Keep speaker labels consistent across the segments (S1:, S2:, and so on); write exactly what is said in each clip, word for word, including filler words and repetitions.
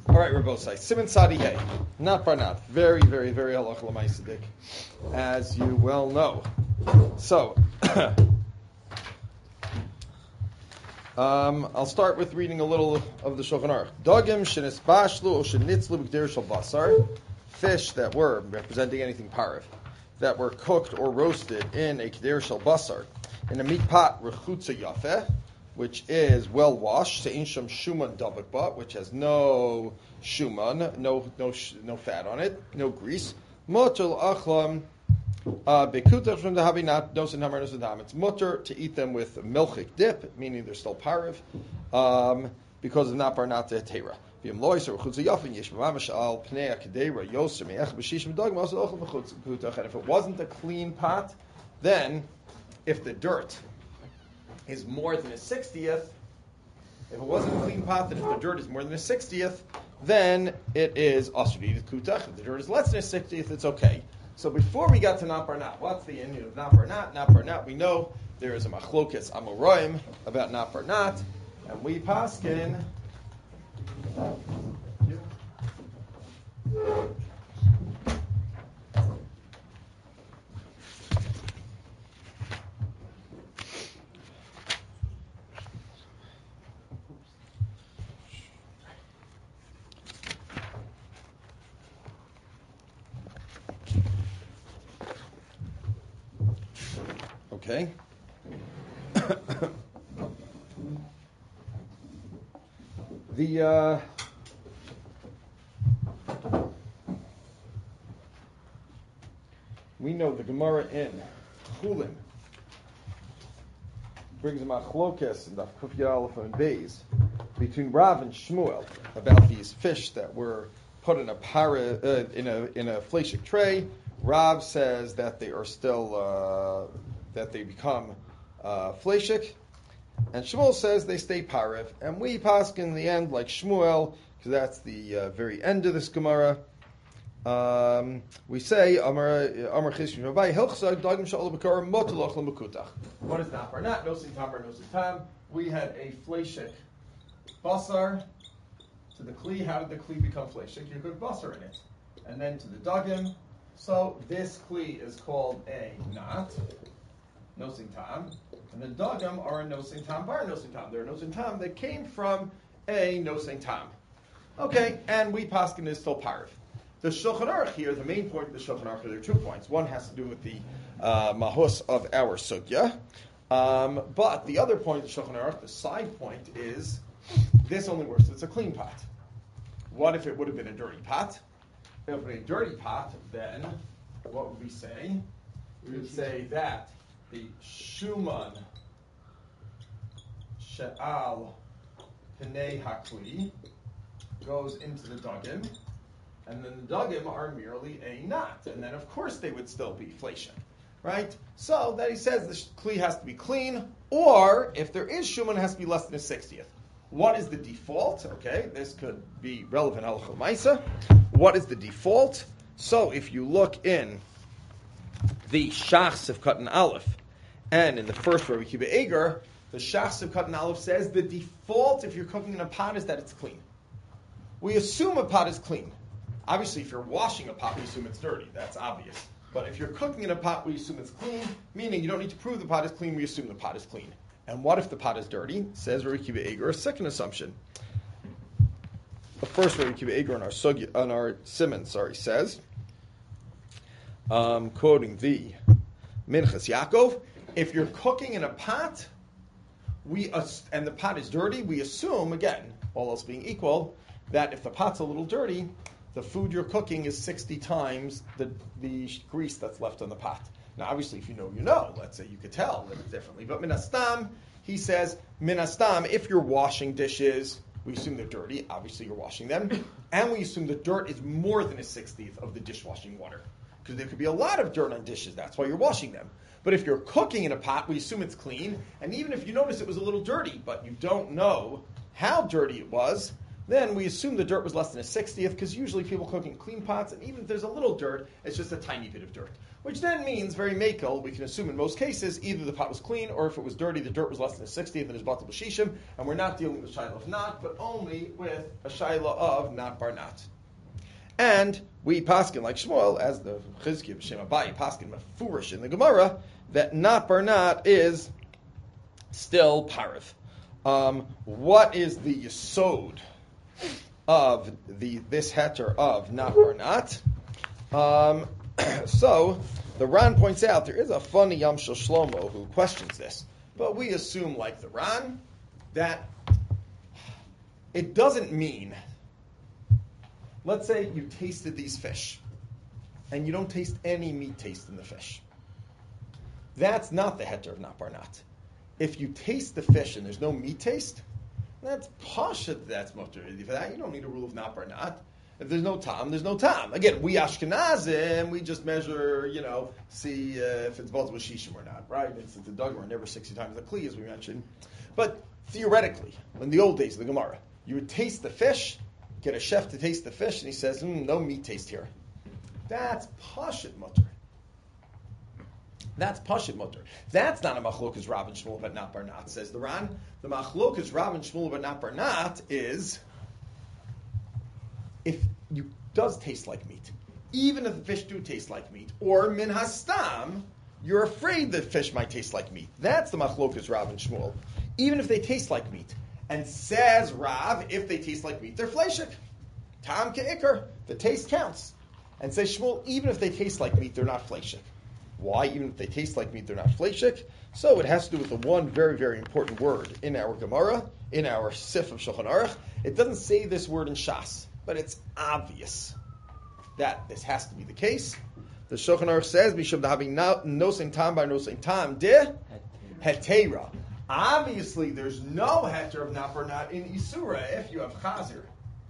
S1: All right, Rabosai. Simon Sadi Hey. Not bar not. Very, very, very halacha l'maisadik, as you well know. So, um, I'll start with reading a little of the Shulchan Aruch. Dogim shenis bashlu o shenitzlu b'gder shel basar. Fish that were, representing anything parav, that were cooked or roasted in a kder shel basar, in a meat pot, rechutza yafeh, which is well washed, se'in sham shuman dabak, which has no shuman, no no no fat on it, no grease. Motel achlam bekutach from the habinat nosin hamar nosin dam. It's mutter to eat them with milchik dip, meaning they're still parav, um, because of napar not the teira. And if it wasn't a clean pot, then if the dirt is more than a sixtieth, if it wasn't a clean pot, then if the dirt is more than a sixtieth, then it is asur to eat kutach. If the dirt is less than a sixtieth, it's okay. So before we got to napar nat, what's the end of napar nat? Napar nat, we know there is a machlokas amoraim about napar nat, and we paskin. Okay. the uh, we know the Gemara in Chulin brings a machlokas and the Kufya Aleph and Beis between Rav and Shmuel about these fish that were put in a para, uh, in a in a fleshik tray. Rav says that they are still uh, that they become uh, fleshik, and Shmuel says they stay parav. And we paskin in the end like Shmuel, because that's the uh, very end of this Gemara. Um, we say Amar Amar Chishmi Rabbi Hilchsa Dagim Sha'ol B'Kar Motulach L'Mekutach. What is napar nat? No sin tam or no sin tam. We had a fleshik basar to the kli. How did the kli become fleshik? You cook basar in it, and then to the dagim. So this kli is called a nat, nosing tam, and the dagam are a nosing tam bar nosing tam. They're a nosing tam that came from a nosing tam. Okay, and we paskin is still parv. The Shulchan Aruch here, the main point of the Shulchan Aruch, there are two points. One has to do with the uh, mahus of our sugya, um, but the other point of the Shulchan Aruch, the side point, is this only works if it's a clean pot. What if it would have been a dirty pot? If it was a dirty pot, then what would we say? We would say that the shuman she'al penei hakli goes into the dagim, and then the dagim are merely a knot, and then of course they would still be flation, right? So that he says the kli has to be clean, or if there is shuman, it has to be less than a sixtieth. What is the default? Okay, this could be relevant halacha l'maisa. What is the default? So if you look in the Shachs of Katan Aleph, and in the first Rabbi Kiva Eger, the Shachs of Katan Aleph says the default if you're cooking in a pot is that it's clean. We assume a pot is clean. Obviously, if you're washing a pot, we assume it's dirty. That's obvious. But if you're cooking in a pot, we assume it's clean, meaning you don't need to prove the pot is clean, we assume the pot is clean. And what if the pot is dirty? Says Rabbi Kiva Eger, a second assumption. The first Rabbi Kiva Eger on our sugi, on our Simon, sorry, says, um, quoting the Minchas Yaakov, if you're cooking in a pot, we and the pot is dirty, we assume, again, all else being equal, that if the pot's a little dirty, the food you're cooking is sixty times the, the grease that's left on the pot. Now, obviously, if you know, you know. Let's say you could tell that it's differently. But minastam, he says, minastam, if you're washing dishes, we assume they're dirty. Obviously, you're washing them. And we assume the dirt is more than a sixtieth of the dishwashing water. Because there could be a lot of dirt on dishes. That's why you're washing them. But if you're cooking in a pot, we assume it's clean. And even if you notice it was a little dirty, but you don't know how dirty it was, then we assume the dirt was less than a sixtieth, because usually people cook in clean pots, and even if there's a little dirt, it's just a tiny bit of dirt. Which then means, very makel, we can assume in most cases, either the pot was clean, or if it was dirty, the dirt was less than a sixtieth, and it's batel b'shishim, and we're not dealing with a shaila of not, but only with a shaila of not bar not. And we paskin like Shmuel, as the Chizkiah b'Shem Abayi paskin mafurish in the Gemara, that not bar not is still parav. Um, what is the yesod of the this heter of not bar not? Um, so the Ran points out there is a funny Yam Shel Shlomo who questions this, but we assume, like the Ran, that it doesn't mean. Let's say you tasted these fish, and you don't taste any meat taste in the fish. That's not the heter of not bar not. If you taste the fish and there's no meat taste, that's pasha, that's mutter. For that, you don't need a rule of not bar not. If there's no tam, there's no tam. Again, we Ashkenazim, we just measure, you know, see uh, if it's batel b'shishim or not, right? It's the dogma, never sixty times the kli, as we mentioned. But theoretically, in the old days of the Gemara, you would taste the fish, get a chef to taste the fish, and he says, mm, no meat taste here. That's pashut mutter. That's pashut mutter. That's not a machlokas Rav and Shmuel but not bar not, says the Ran. The machlokas Rav and Shmuel but not bar not is if you does taste like meat, even if the fish do taste like meat, or min hastam, you're afraid that fish might taste like meat. That's the machlokas Rav and Shmuel. Even if they taste like meat. And says Rav, if they taste like meat, they're fleishik. Tam ke'ikr, the taste counts. And says Shmuel, even if they taste like meat, they're not fleishik. Why? Even if they taste like meat, they're not fleishik. So it has to do with the one very, very important word in our Gemara, in our Sif of Shulchan Aruch. It doesn't say this word in Shas, but it's obvious that this has to be the case. The Shulchan Aruch says, "Mishum dahaving nosein tam bar nosein tam de hetera." Obviously, there's no heter of not bar not in Isura if you have chazer.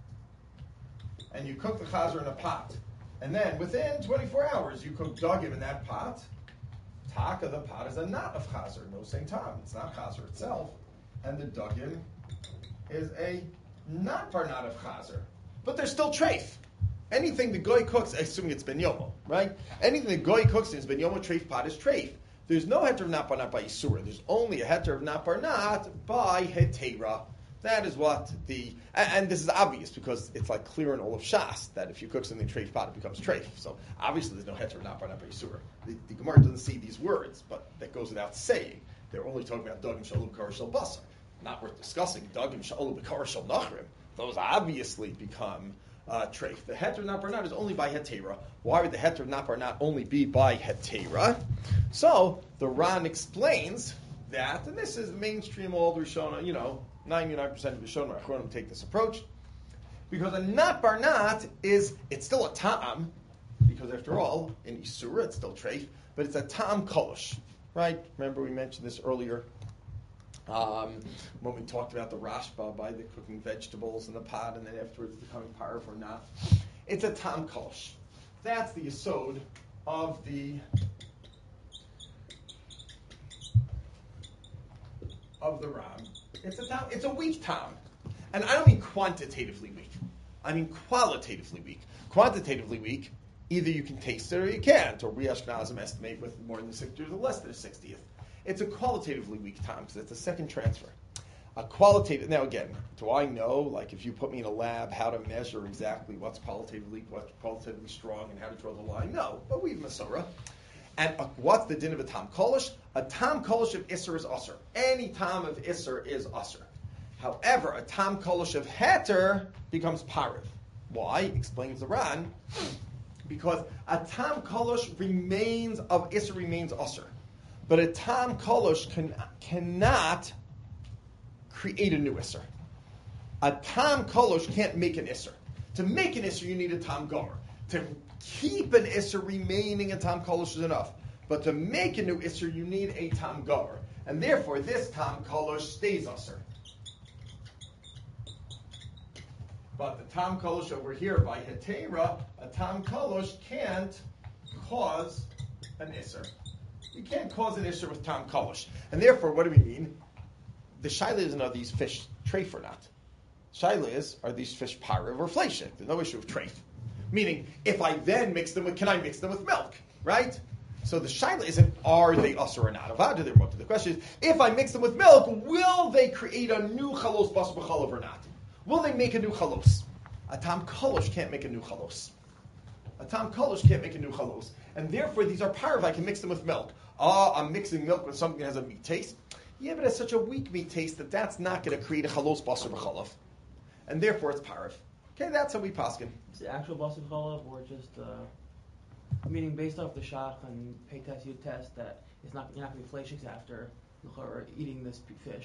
S1: And you cook the chazer in a pot. And then within twenty-four hours, you cook dagim in that pot. Taka, the pot is a knot of chazer, no same time. It's not chazer itself. And the dagim is a not bar not of chazer. But there's still treif. Anything the goy cooks, assuming it's ben yomo, right? Anything the goy cooks in his ben yomo treif pot is treif. There's no heter of not bar not by Yisura. There's only a heter of not bar not by hetera. That is what the, and, and this is obvious because it's like clear in all of Shas that if you cook something treif pot, it becomes treif. So obviously there's no heter of not bar not by Yisura. The, the Gemara doesn't see these words, but that goes without saying. They're only talking about dagim shalu b'kar shel basar. Not worth discussing. Dagim shalu b'kar shel nachrim. Those obviously become Uh, treif. The heter not bar not is only by hetera. Why would the heter not bar not only be by hetera? So the Ran explains that, and this is mainstream all the Rishona, you know, ninety-nine percent of the Rishona Achronim take this approach, because a not bar not is, it's still a ta'am, because after all, in Isura it's still treif, but it's a ta'am kolosh, right? Remember we mentioned this earlier. Um, when we talked about the rashba by the cooking vegetables in the pot and then afterwards becoming parv or not. It's a tam kolosh. That's the yesod of the of the ram. It's a tam, it's a weak tam. And I don't mean quantitatively weak. I mean qualitatively weak. Quantitatively weak, either you can taste it or you can't, or we Ashkenazim estimate with more than the sixtieth or less than a sixtieth. It's a qualitatively weak time because it's a second transfer. A qualitative. Now again, do I know, like if you put me in a lab, how to measure exactly what's qualitatively, what's qualitatively strong, and how to draw the line? No, but we've Masorah. And uh, what's the din of a tam kolish? A tam kolish of isser is usser. Any tam of isser is usser. However, a tam kolish of heter becomes parav. Why? Explains the Ran. Because a tam kolish remains of isser remains usser. But a tam kolosh can, cannot create a new isser. A tam kolosh can't make an isser. To make an isser, you need a tam gomer. To keep an isser remaining a tam kolosh is enough. But to make a new isser, you need a tam gomer. And therefore, this tam kolosh stays usser. But the tam kolosh over here by hetera, a tam kolosh can't cause an isser. You can't cause an issue with tam kolosh. And therefore, what do we mean? The shaila isn't are these fish treif or not. Shaila is, are these fish parav or fleshik? There's no issue of treif. Meaning, if I then mix them with, can I mix them with milk? Right? So the shaila isn't, are they usher or not? Avada, they're mutter. The question is, if I mix them with milk, will they create a new chalos basar b'chalav or not? Will they make a new chalos? A tam kolosh can't make a new chalos. A tam kolosh can't make a new chalos. And therefore, these are parav, I can mix them with milk. Ah, I'm mixing milk with something that has a meat taste. Yeah, but it has such a weak meat taste that that's not going to create a chalos basar b'chalav. And therefore, it's parav. Okay, that's how we paskin.
S2: Is it actual basar b'chalav or just, uh, meaning based off the shach and pay test, you test that it's not, you're not going to be fleishiks after or eating this fish?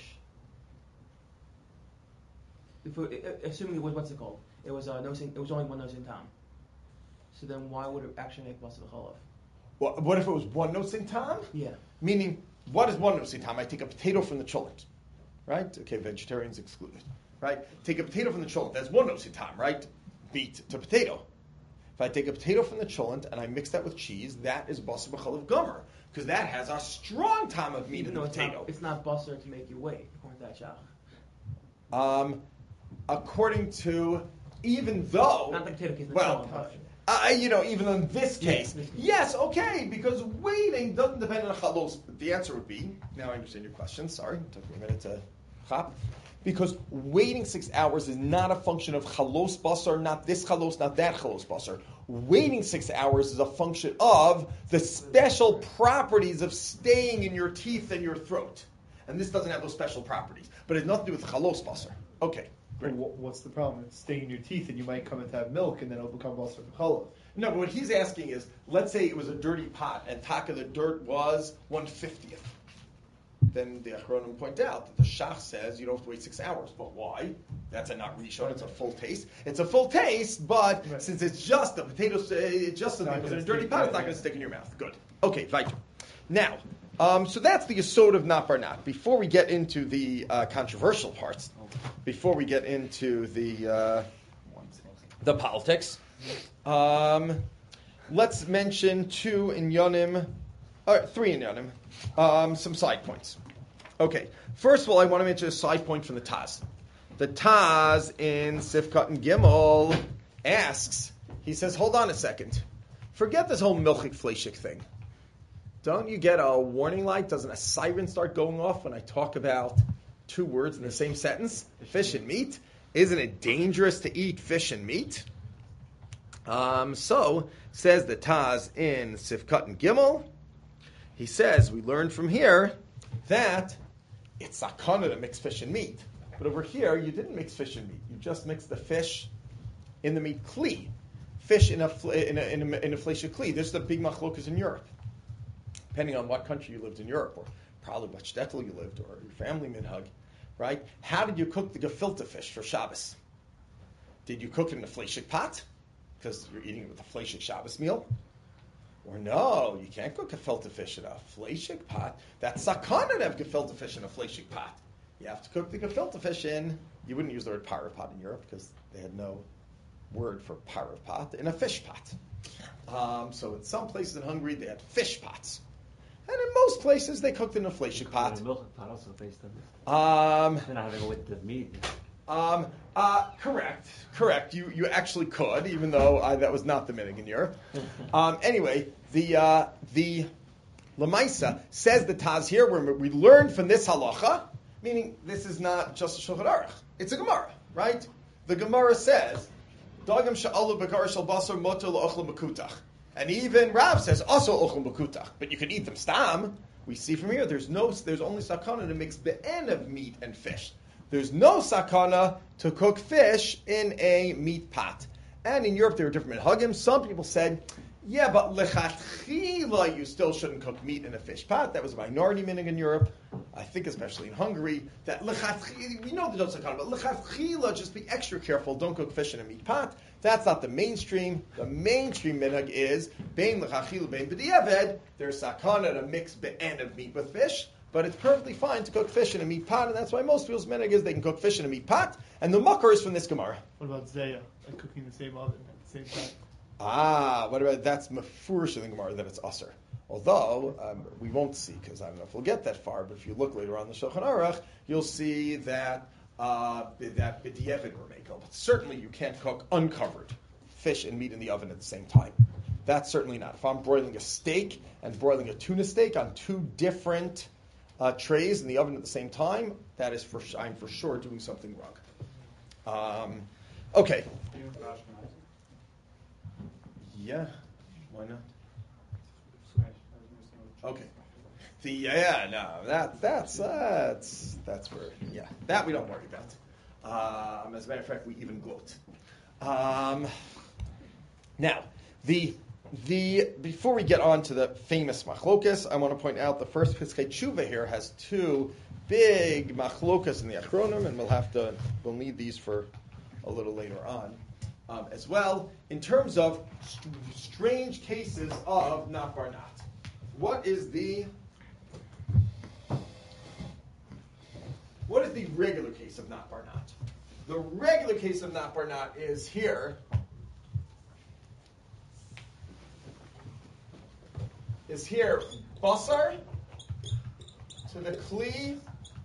S2: If we, assuming it was, what's it called? It was uh, nosin, it was only one nosin tam. So then why would it actually make basar b'chalav?
S1: Well, what if it was one nosin tam?
S2: Yeah.
S1: Meaning, what is one nosin tam? I take a potato from the cholent, right? Okay, vegetarians excluded, right? Take a potato from the cholent. That's one nosin tam, right? Beet to potato. If I take a potato from the cholent and I mix that with cheese, that is basar b'chalav gomer, because that has a strong tam of meat
S2: Even
S1: in the
S2: though
S1: potato.
S2: It's not, it's not basar to make you wait, according to that shach.
S1: Um, according to, even though,
S2: Not the potato case, the
S1: well,
S2: cholent.
S1: uh, you know, even in this case,
S2: Yeah.
S1: yes, okay, because waiting doesn't depend on chalos. The answer would be, now I understand your question, sorry, it took me a minute to chop, because waiting six hours is not a function of chalos basar, not this chalos, not that chalos basar. Waiting six hours is a function of the special properties of staying in your teeth and your throat. And this doesn't have those special properties, but it has nothing to do with chalos basar. Okay.
S3: Great. What's the problem? It's staying in your teeth, and you might come in to have milk, and then it'll become basar b'chalav.
S1: No, but what he's asking is, let's say it was a dirty pot, and taka the dirt was one fiftieth. Then the Achronim point out that the Shach says you don't have to wait six hours. But why? That's a not rishon. It's a full taste. It's a full taste, but
S3: right. Since
S1: it's just the potatoes, it's just something that was in a dirty pot. It's not going to stick in your mouth. Good. Okay, weiter. Now, um, so that's the yesod of not bar not. Before we get into the uh, controversial parts, before we get into the uh, the politics, um, let's mention two in Yonim, or three in Yonim, um, some side points. Okay, first of all, I want to mention a side point from the Taz. The Taz in Sifkat and Gimel asks, he says, hold on a second. Forget this whole milchik fleshik thing. Don't you get a warning light? Doesn't a siren start going off when I talk about two words in the same sentence? Fish and meat? Isn't it dangerous to eat fish and meat? Um, so, says the Taz in Sifkat and Gimel, he says, we learned from here that it's sakana to mix fish and meat. But over here, you didn't mix fish and meat. You just mixed the fish in the meat kli. Fish in a in a, in a, in a flesha kli. There's the big machlokas in Europe. Depending on what country you lived in Europe, or probably what shtetl you lived, or your family minhag, right? How did you cook the gefilte fish for Shabbos? Did you cook it in a fleshik pot? Because you're eating it with a fleshik Shabbos meal? Or no, you can't cook gefilte fish in a fleshik pot. That's sakana to have gefilte fish in a fleshik pot. You have to cook the gefilte fish in, you wouldn't use the word parav pot in Europe because they had no word for parav pot, in a fish pot. Um, so in some places in Hungary, they had fish pots. And in most places, they cooked in a fleshik pot.
S4: The milk pot also based on this.
S1: Um,
S4: They're not having it with the meat.
S1: Um, uh, correct, correct. You you actually could, even though I, that was not the minig in Europe. Um, anyway, the uh, the Lamaisa says the Taz here, where we learned from this halacha, meaning this is not just a Shulchan Aruch, it's a Gemara, right? The Gemara says, "Dagam sha'alu bekar shel basar motor la'ochel makutach," and even Rav says, "Also ochel makutach," but you can eat them stam. We see from here, there's no, there's only sakana to mix be'en of meat and fish. There's no sakana to cook fish in a meat pot. And in Europe, there were different minhagim. Some people said, yeah, but lechatchila, you still shouldn't cook meat in a fish pot. That was a minority minhag in Europe. I think especially in Hungary, that lechatchila, we know there's no sakana, but lechatchila, just be extra careful. Don't cook fish in a meat pot. That's not the mainstream. The mainstream minhag is, bein lechatchila, bein b'diavad, there's sakana to mix be'en of meat with fish. But it's perfectly fine to cook fish in a meat pot, and that's why most people's minhag is they can cook fish in a meat pot. And the mucker is from this Gemara.
S3: What about Zaya? Like cooking the same oven at the same time?
S1: Ah, what about that's mafurish in the Gemara that it's usher. Although um, we won't see because I don't know if we'll get that far. But if you look later on the Shulchan Aruch, you'll see that uh, that b'diavad we're making. But certainly you can't cook uncovered fish and meat in the oven at the same time. That's certainly not. If I'm broiling a steak and broiling a tuna steak on two different uh, trays in the oven at the same time, that is for I'm for sure doing something wrong. Um, okay. Yeah. Why not? Okay. The yeah no that that's uh, that's that's where yeah that we don't worry about. Um, as a matter of fact, we even gloat. Um, now the the before we get on to the famous machlokas, I want to point out the first Piskei Tshuva here has two big machlokas in the Achronim, and we'll have to we'll need these for a little later on. Um, as well, in terms of st- strange cases of not bar not. What is the what is the regular case of not bar not? The regular case of not bar not is here. Is here basar to the kli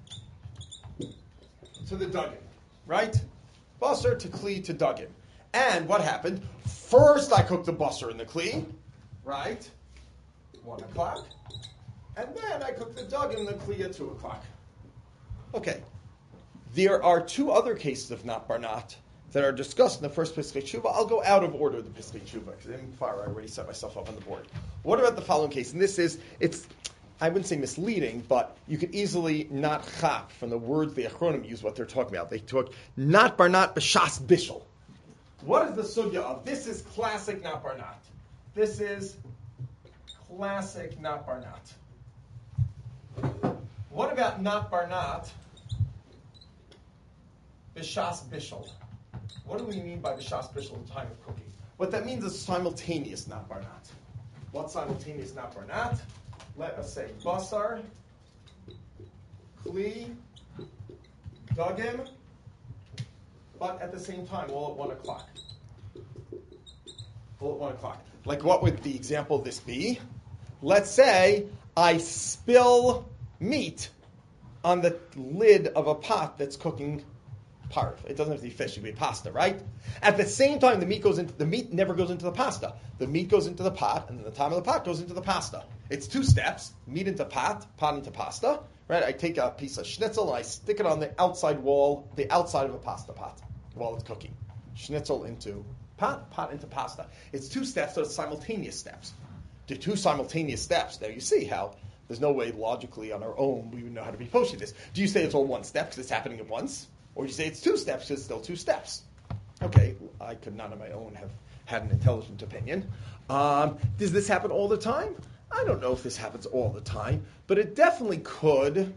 S1: to the duggan, right? Basar to kli to duggan. And what happened? First I cooked the basar in the kli, right? One o'clock. And then I cooked the duggan in the kli at two o'clock. Okay. There are two other cases of not bar not that are discussed in the first Piskei Tshuva. I'll go out of order of the Piskei Tshuva because in far I already set myself up on the board. What about the following case? And this is, it's, I wouldn't say misleading, but you could easily not chap from the words the Achronim use what they're talking about. They talk not bar not b'shas bishul. What is the sugya of? This is classic not bar not. This is classic not bar not. What about not bar not b'shas bishul? What do we mean by b'shas bishul in time of cooking? What that means is simultaneous not bar not. What's simultaneous not bar not? Let us say basar, kli, dugim, but at the same time, all at one o'clock. All at one o'clock. Like what would the example of this be? Let's say I spill meat on the lid of a pot that's cooking parv. It doesn't have to be fish; it can be pasta, right? At the same time, the meat goes into the meat never goes into the pasta. The meat goes into the pot, and then the top of the pot goes into the pasta. It's two steps: meat into pot, pot into pasta. Right? I take a piece of schnitzel and I stick it on the outside wall, the outside of a pasta pot while it's cooking. Schnitzel into pot, pot into pasta. It's two steps, so it's simultaneous steps. The two simultaneous steps. Now you see how there's no way logically on our own we would know how to be posting this. Do you say it's all one step because it's happening at once? Or you say it's two steps because it's still two steps? Okay, I could not on my own have had an intelligent opinion. Um, does this happen all the time? I don't know if this happens all the time, but it definitely could.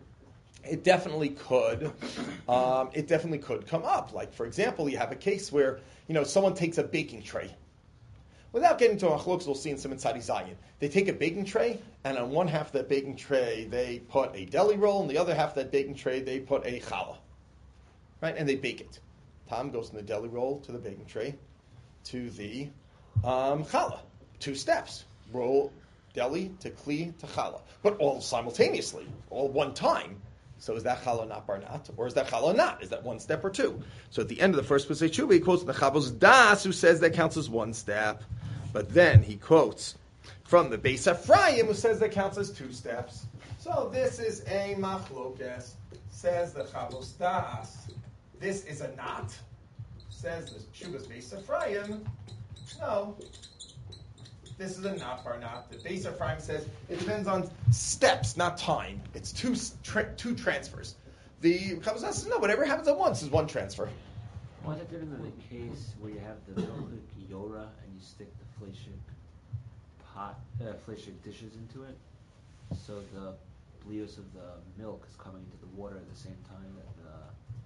S1: It definitely could. Um, it definitely could come up. Like, for example, you have a case where, you know, someone takes a baking tray. Without getting to machlokes, we'll see in some inside Zion. They take a baking tray, and on one half of that baking tray, they put a deli roll, and the other half of that baking tray, they put a challah. Right? And they bake it. Tom goes from the deli roll to the baking tray to the um, challah. Two steps. Roll deli to kli to challah. But all simultaneously, all one time. So is that challah not bar not? Or is that challah not? Is that one step or two? So at the end of the first Pesach Tshuva, he quotes the Chavos Das, who says that counts as one step. But then he quotes from the Beis Ephraim, who says that counts as two steps. So this is a machlokes, says the Chavos Das. This is a not, says the Tshuva's Beis Ephraim. No, this is a not bar not. The Beis Ephraim says it depends on steps, not time. It's two tra- two transfers. The Chavos Das says no, whatever happens at once is one transfer.
S4: Why is it different than the case where you have the milk yora and you stick the fleshik pot, uh, fleshik dishes into it, so the blios of the milk is coming into the water at the same time that the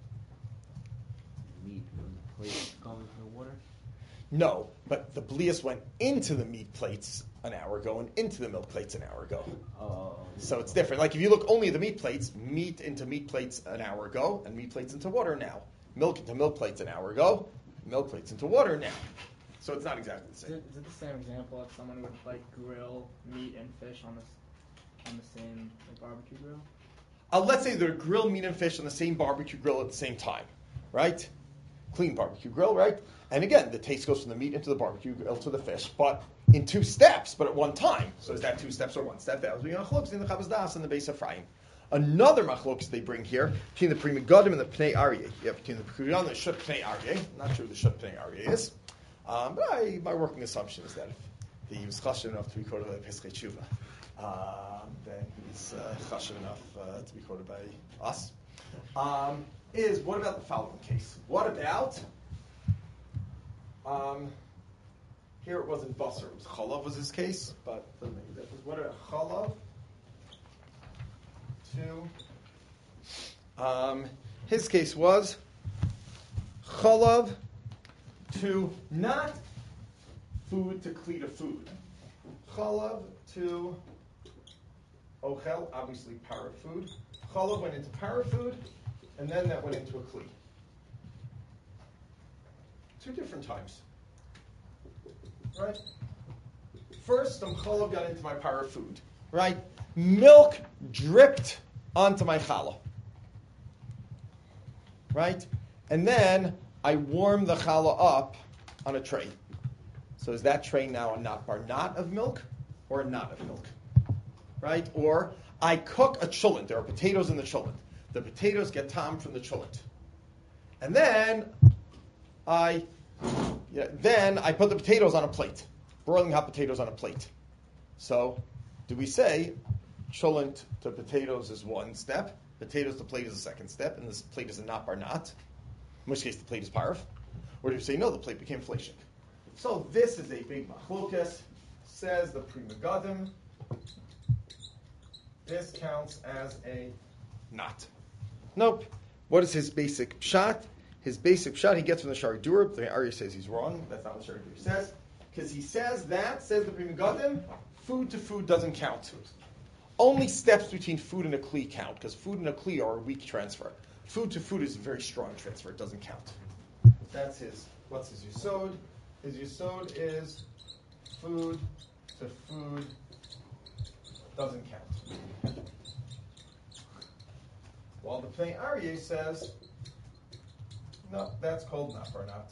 S4: meat from the plate is going into the water?
S1: No, but the blias went into the meat plates an hour ago and into the milk plates an hour ago.
S4: Oh.
S1: So it's different. Like if you look only at the meat plates, meat into meat plates an hour ago and meat plates into water now. Milk into milk plates an hour ago, milk plates into water now. So it's not exactly the
S5: Is
S1: same.
S5: it, is it the same example of someone would like grill meat and fish on the on the same like barbecue grill?
S1: Uh, let's say they're grilled meat and fish on the same barbecue grill at the same time, right? Clean barbecue grill, right? And again, the taste goes from the meat into the barbecue grill to the fish, but in two steps, but at one time. So is that two steps or one step? That was being machlokes in the Chavos Das and the Beis Ephraim. Another machlokes they bring here between the Pri Megadim and the Pnei Aryeh. Yeah, between the Pri Megadim and the Shut Pnei Aryeh. Not sure who the Shut Pnei Aryeh is, um, but I, my working assumption is that if he was chashuv enough to be quoted by Pesach Tshuva, um, then he's uh, chashuv enough uh, to be quoted by us. Um, is what about the following case? What about um, here it wasn't basar, it was chalav was his case, but that was what a chalav to um, his case was chalav to not food to kli to food. Chalav to ochel, obviously para food. Chalav went into para food, and then that went into a kli. Two different times. Right? First, some chalav got into my para food. Right? Milk dripped onto my challah. Right? And then I warm the challah up on a tray. So is that tray now a not bar not of milk or a not of milk? Right? Or I cook a cholent. There are potatoes in the cholent. The potatoes get tam from the cholent. And then I yeah, then I put the potatoes on a plate. Boiling hot potatoes on a plate. So do we say cholent to potatoes is one step, potatoes to plate is a second step, and this plate is a not bar not, in which case the plate is parv? Or do you say no, the plate became fleshik? So this is a big machlokas, says the Pri Megadim. This counts as a not. Nope. What is his basic pshat? His basic pshat he gets from the Shari Durab. The Aryeh says he's wrong. That's not what Shari Durab says. Because he says that, says the Pri Megadim, food to food doesn't count. Only steps between food and a kli count, because food and a kli are a weak transfer. Food to food is a very strong transfer. It doesn't count. That's his, what's his yisod? His yisod is food to food doesn't count. While the Pnei Aryeh says, no, that's called not bar not.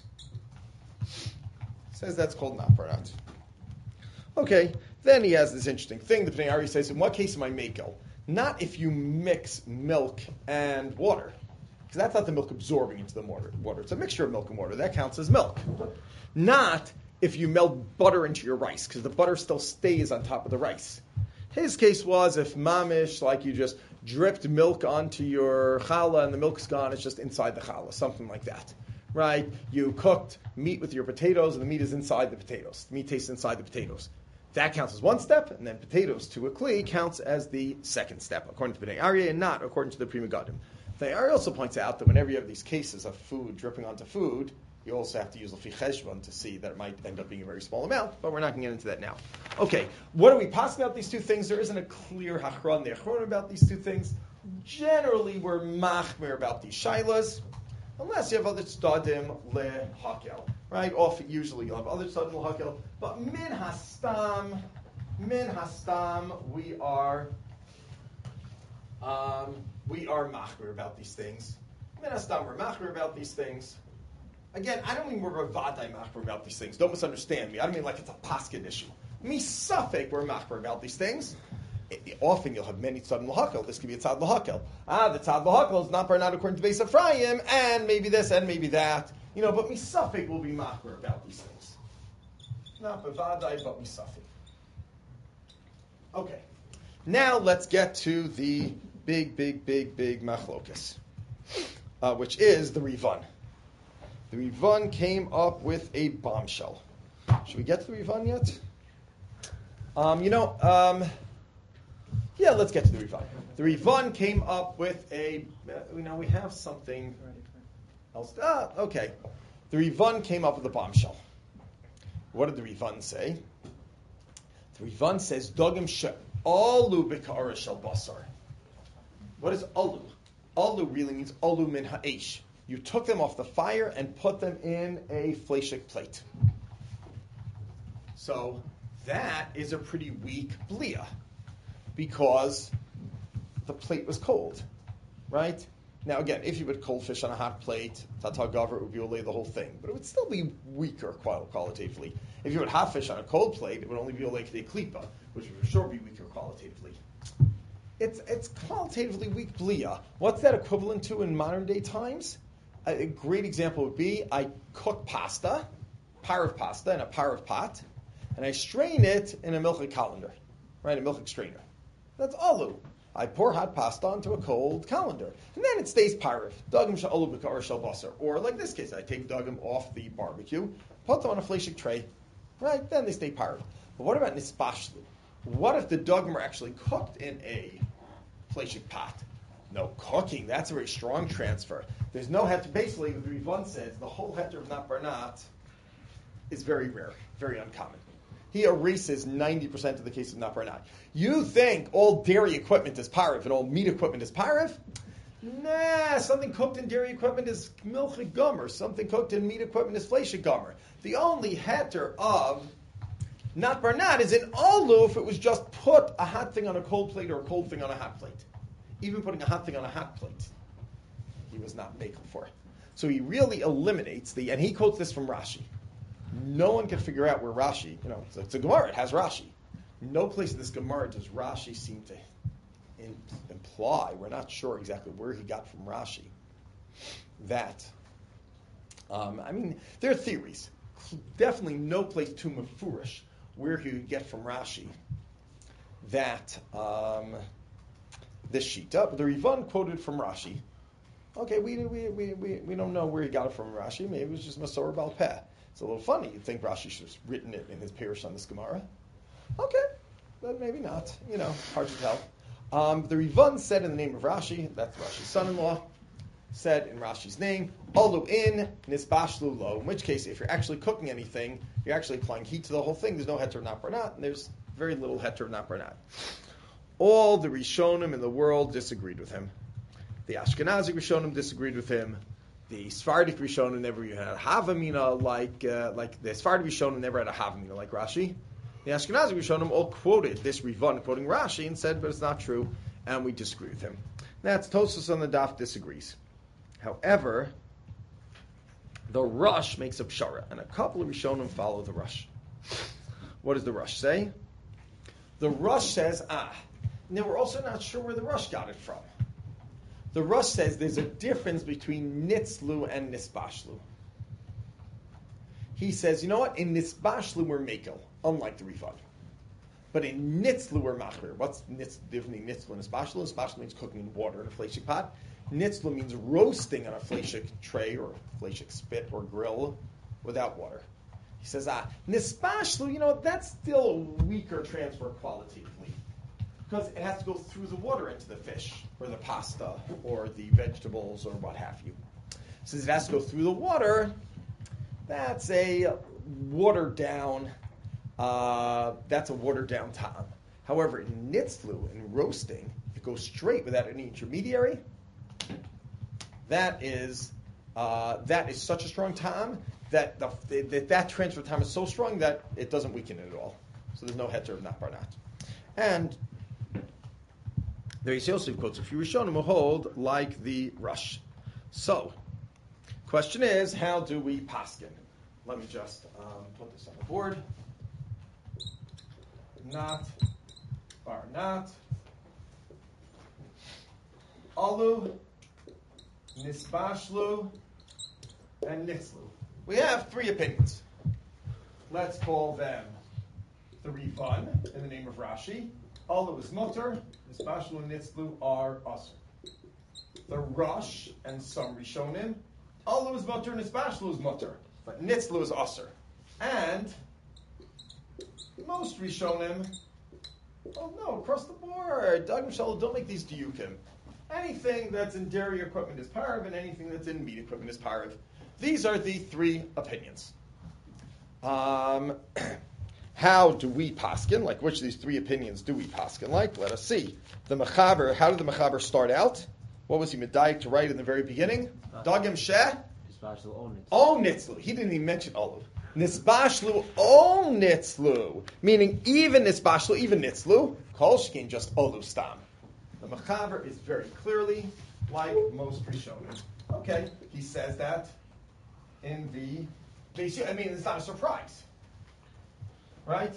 S1: Says that's called not bar not. Okay, then he has this interesting thing. The Pnei Aryeh says, in what case am I makel? Not if you mix milk and water. Because that's not the milk absorbing into the water. It's a mixture of milk and water. That counts as milk. Not if you melt butter into your rice, because the butter still stays on top of the rice. His case was if mamish, like you just dripped milk onto your challah and the milk's gone, it's just inside the challah, something like that. Right? You cooked meat with your potatoes and the meat is inside the potatoes. The meat tastes inside the potatoes. That counts as one step, and then potatoes to a kli counts as the second step, according to the Pnei Aryeh, and not according to the Pri Megadim. The Aryeh also points out that whenever you have these cases of food dripping onto food, you also have to use Lefi Cheshbon to see that it might end up being a very small amount, but we're not going to get into that now. Okay, what are we passing about these two things? There isn't a clear hachron nechron about these two things. Generally, we're machmir about these shailas, unless you have other tzadim lehakel. Right? Often, usually you'll have other tzadim lehakel, but min hastam, min hastam, we are um, we are machmir about these things. Min hastam, we're machmir about these things. Again, I don't mean we're v'vadai machmir about these things. Don't misunderstand me. I don't mean like it's a paskin issue. Me safek we're machmir about these things. It, it, often you'll have many tzad l'hakel. This could be a tzad l'hakel. Ah, the tzad l'hakel is not bar not according to Beis Ephraim, and maybe this and maybe that. You know, but me safek will be machmir about these things. Not v'vadai, but me safek. Okay. Now let's get to the big, big, big, big machlokas, uh, which is the Rivan. The Rivan came up with a bombshell. Should we get to the Rivan yet? Um, you know, um, yeah, let's get to the Rivan. The Rivan came up with a, you know, we have something else. Ah, okay. The Rivan came up with a bombshell. What did the Rivan say? The Rivan says, Dogim she'alu b'ka'ara shel basar. What is alu? Alu really means alu min ha'esh. You took them off the fire and put them in a fleshik plate. So that is a pretty weak blia, because the plate was cold, right? Now again, if you put cold fish on a hot plate, tata gaver, it would be olay the whole thing, but it would still be weaker qual- qualitatively. If you put hot fish on a cold plate, it would only be olay k'dei klipa, which would for sure be weaker qualitatively. It's it's qualitatively weak blia. What's that equivalent to in modern day times? A, a great example would be I cook pasta, par of pasta in a par of pot, and I strain it in a milchik colander, right? A milchik strainer. That's alu. I pour hot pasta onto a cold colander, and then it stays parv. Dagim sha'alu b'kar shel basar. Or like this case, I take dagim off the barbecue, put them on a fleshik tray, right? Then they stay parv. But what about nispashlu? What if the dagim are actually cooked in a fleshik pot? No cooking. That's a very strong transfer. There's no heter. Basically, the Rivan says the whole heter of not barnat is very rare, very uncommon. He erases ninety percent of the case of not barnat. You think all dairy equipment is parv and all meat equipment is parv? Nah, something cooked in dairy equipment is milchik gomer. Something cooked in meat equipment is fleshik gomer. The only heter of not barnat is in alu if it was just put a hot thing on a cold plate or a cold thing on a hot plate. Even putting a hot thing on a hot plate, he was not makel for. So he really eliminates the, and he quotes this from Rashi. No one can figure out where Rashi, you know, it's, it's a Gemara, it has Rashi. No place in this Gemara does Rashi seem to in, imply, we're not sure exactly where he got from Rashi, that, um, I mean, there are theories. Definitely no place too mafurish where he would get from Rashi that um, this shita, but the Rivan quoted from Rashi. Okay, we, we, we, we, we don't know where he got it from Rashi. Maybe it was just Masor Bal Peh. It's a little funny. You'd think Rashi should have written it in his Parish on this Gemara. Okay, but maybe not. You know, hard to tell. Um, the Rivan said in the name of Rashi, that's Rashi's son-in-law, said in Rashi's name, Alu in, nisbashlu lo. In which case, if you're actually cooking anything, you're actually applying heat to the whole thing. There's no heter of not barnat, and there's very little heter of not barnat. All the Rishonim in the world disagreed with him. The Ashkenazi Rishonim disagreed with him. The Sephardic Rishonim never even had a Havamina like uh, like the Sephardic Rishonim never had a Havamina like Rashi. The Ashkenazi Rishonim all quoted this Rivan quoting Rashi and said, but it's not true, and we disagree with him. That's Tosfos on the Daf disagrees. However, the Rush makes a pshara, and a couple of Rishonim follow the Rush. What does the Rush say? The Rush says, ah, now we're also not sure where the Rush got it from. The Rush says there's a difference between nitzlu and nisbashlu. He says, you know what? In nisbashlu we're makel, unlike the Rivan. But in nitzlu we're machmir. What's nitz, different in nitzlu and nisbashlu? Nisbashlu means cooking in water in a fleshik pot. Nitzlu means roasting on a fleshik tray or fleshik spit or grill without water. He says, ah, nisbashlu, you know, that's still a weaker transfer qualitatively. Because it has to go through the water into the fish, or the pasta, or the vegetables, or what have you. Since it has to go through the water, that's a watered down, uh, that's a watered down tam. However, in nitzlu, in roasting, if it goes straight without any intermediary, that is uh, that is such a strong tam that the, that that transfer time is so strong that it doesn't weaken it at all. So there's no heter of not barnat. And there is Yosef quotes a few Rishonim who hold like the Rush. So, question is, how do we paskin? Let me just um, put this on the board. Not, bar not. Alu, nisbashlu, and nitzlu. We have three opinions. Let's call them the Rivan in the name of Rashi. Alu is mutter, nisbashlu and nitzlu are asr. The Rush and some Rishonim, Alu is mutter, nisbashlu is mutter, but nitzlu is asr. And most Rishonim, oh no, across the board, Dag Mishallah, don't make these diyukim. Anything that's in dairy equipment is parav, and anything that's in meat equipment is parav. These are the three opinions. Um, how do we paskin? Like, which of these three opinions do we paskin like? Let us see. The Mechaber, how did the Mechaber start out? What was he medayik to write in the very beginning? Dagim sheh? O nitzlu. He didn't even mention olav. Nisbashlu o nitzlu. Meaning, even nisbashlu, even nitzlu, kol shkin just olu stam. The Mechaber is very clearly like most Rishonim. Okay, he says that in the. I mean, it's not a surprise, right?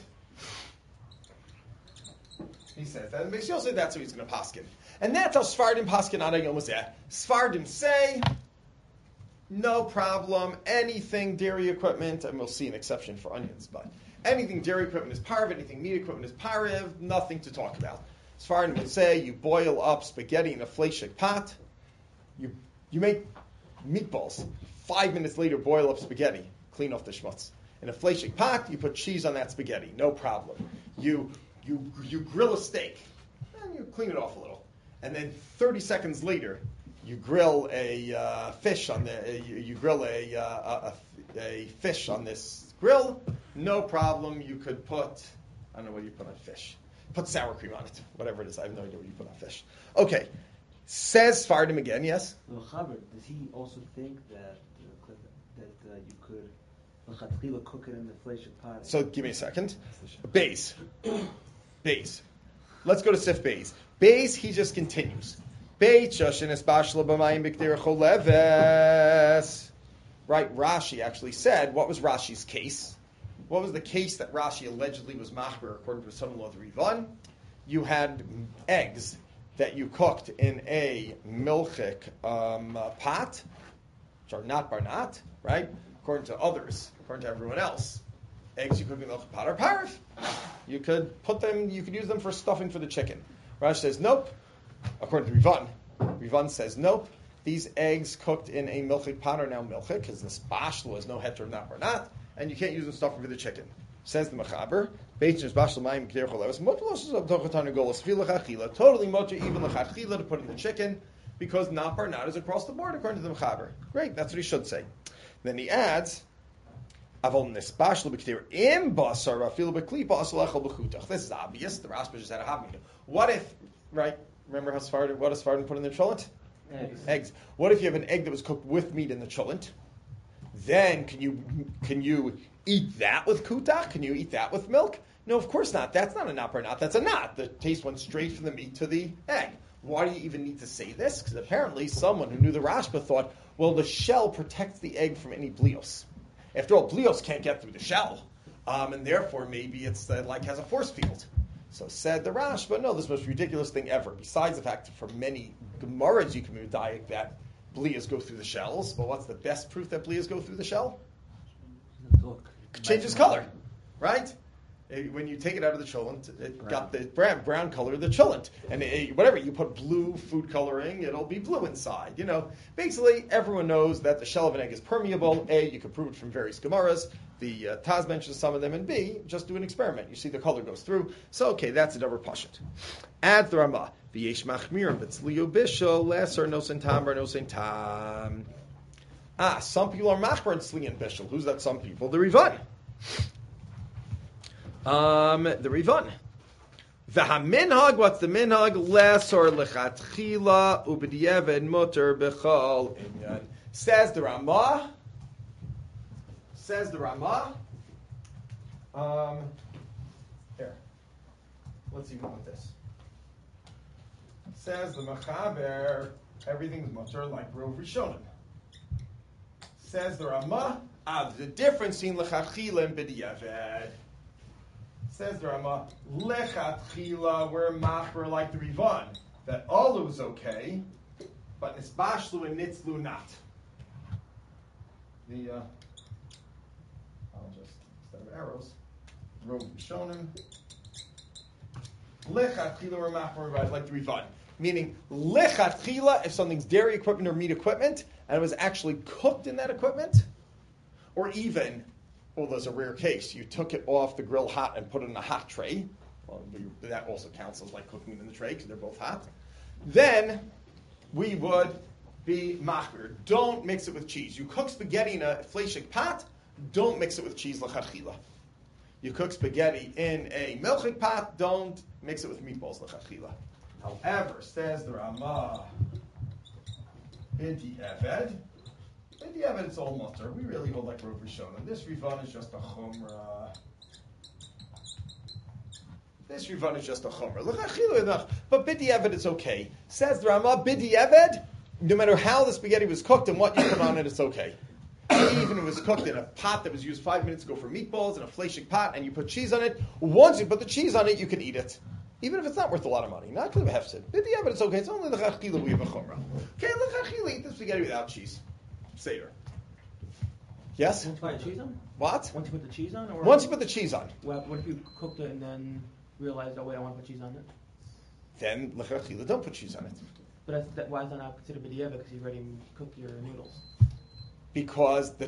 S1: He says that, and Beis Yosef, that's what he's going to paskin, and that's how Sfardim paskin on Yom Hazeh. Sfardim say, no problem, anything dairy equipment, and we'll see an exception for onions, but anything dairy equipment is parv, anything meat equipment is pariv, nothing to talk about. Sfardim would say you boil up spaghetti in a fleshik pot, you you make meatballs. Five minutes later, boil up spaghetti, clean off the schmutz. In a fleshik pot, you put cheese on that spaghetti, no problem. You you you grill a steak, and you clean it off a little, and then thirty seconds later, you grill a uh, fish on the you, you grill a, uh, a a fish on this grill, no problem. You could put I don't know what you put on fish. Put sour cream on it, whatever it is. I have no idea what you put on fish. Okay, says Sfardim again. Yes.
S4: The Chaber, does he also think that uh, that uh, you could l'chatchila cook it in the fleshik pot?
S1: So give me a second. Beis, Beis. Let's go to Sif Beis. Beis. He just continues. Beis shashin es bashla b'mayim b'kderech choleves. Right. Rashi actually said, what was Rashi's case? What was the case that Rashi allegedly was machber according to his son-in-law the Rivan? You had eggs that you cooked in a milchik um, uh, pot, which are not barnat, right? According to others, according to everyone else, eggs you cook in a milchik pot are parv. You could put them, you could use them for stuffing for the chicken. Rashi says nope. According to Rivan, Rivan says nope. These eggs cooked in a milchik pot are now milchik because this bashlo is no heter not barnat. And you can't use them stuffing for the chicken. Says the Mechaber, totally motor even l'chachila to put in the chicken, because not barnat is across the board according to the Mechaber. Great, that's what he should say. Then he adds, this is obvious, the Rashba just had a havmina. What if, right, remember how Sfardim, what does Sfardim put in the cholent?
S4: Eggs.
S1: Eggs. What if you have an egg that was cooked with meat in the cholent? Then can you can you eat that with kutach? Can you eat that with milk? No, of course not. That's not a nap or not. That's a nat. The taste went straight from the meat to the egg. Why do you even need to say this? Because apparently someone who knew the Rashba thought, well, the shell protects the egg from any blios. After all, blios can't get through the shell, um, and therefore maybe it's uh, like has a force field. So said the Rashba, no, this is the most ridiculous thing ever. Besides the fact that for many Gemaras you can be medayik that blias go through the shells, but what's the best proof that blias go through the shell?
S4: Look.
S1: It changes color, right? It, when you take it out of the cholent, it brown. got the brown, brown color of the cholent. And it, whatever, you put blue food coloring, it'll be blue inside. You know, basically, everyone knows that the shell of an egg is permeable. A, you can prove it from various Gemaras. The uh, Taz mentions some of them. And B, just do an experiment. You see the color goes through. So, okay, that's a double pashut. Add the Ramah. V'yesh machmirim b'tzliyu bishul lesser nosen tam or nosen tam. Ah, some people are machmer and tzli and bishul. Who's that some people? The Rivan. Um, the Rivan. V'haminhag, what's the minhag? Lesser lechatchila ub'dieved muter b'chol inyan. Says the Ramah. Says the Ramah. Um, here. Let's see what this. Says the Mechaber, everything's mutter like Rov Rishonim. Says the Ramah, ah, the difference between lechatchila and b'diavad. Says the Ramah, lechatchila, we're machmer like the Rivan, that alu is okay, but nisbashlu and nitzlu not. The, uh, I'll just, instead of arrows, Rov Rishonim. Lechatchila, we're machmer like the Rivan. Meaning, lechatchila, if something's dairy equipment or meat equipment, and it was actually cooked in that equipment, or even, well, there's a rare case, you took it off the grill hot and put it in a hot tray, well, that also counts as like cooking it in the tray, because they're both hot, then we would be machmir. Don't mix it with cheese. You cook spaghetti in a fleshik pot, don't mix it with cheese, lechatchila. You cook spaghetti in a milchik pot, don't mix it with meatballs, lechatchila. However, says the Ramah, Inti Eved, Inti Eved, it's all mutter. We really hold like Rov Rishonim. This Rivan is just a chumrah. This Rivan is just a chumrah. But b'di'evet it's okay. Says the Rama, b'di'evet, no matter how the spaghetti was cooked and what you put on it, it's okay. Even if it was cooked in a pot that was used five minutes ago for meatballs, in a fleshik pot, and you put cheese on it, once you put the cheese on it, you can eat it. Even if it's not worth a lot of money. Not because of hefsid. B'di'evet it's okay. It's only the chachila we have a chumrah. Okay, l'chachila, eat the spaghetti without cheese. Seder. Yes?
S2: Once you put the cheese on?
S1: What?
S2: Once you put the cheese on? Or
S1: Once you put the cheese on.
S2: What, what if you cooked it and then realized, oh wait, I want to put cheese on it?
S1: Then l'chachila, don't put cheese on it.
S2: But that's, that, why is that not considered b'di'evet? Because you've already cooked your noodles.
S1: Because the,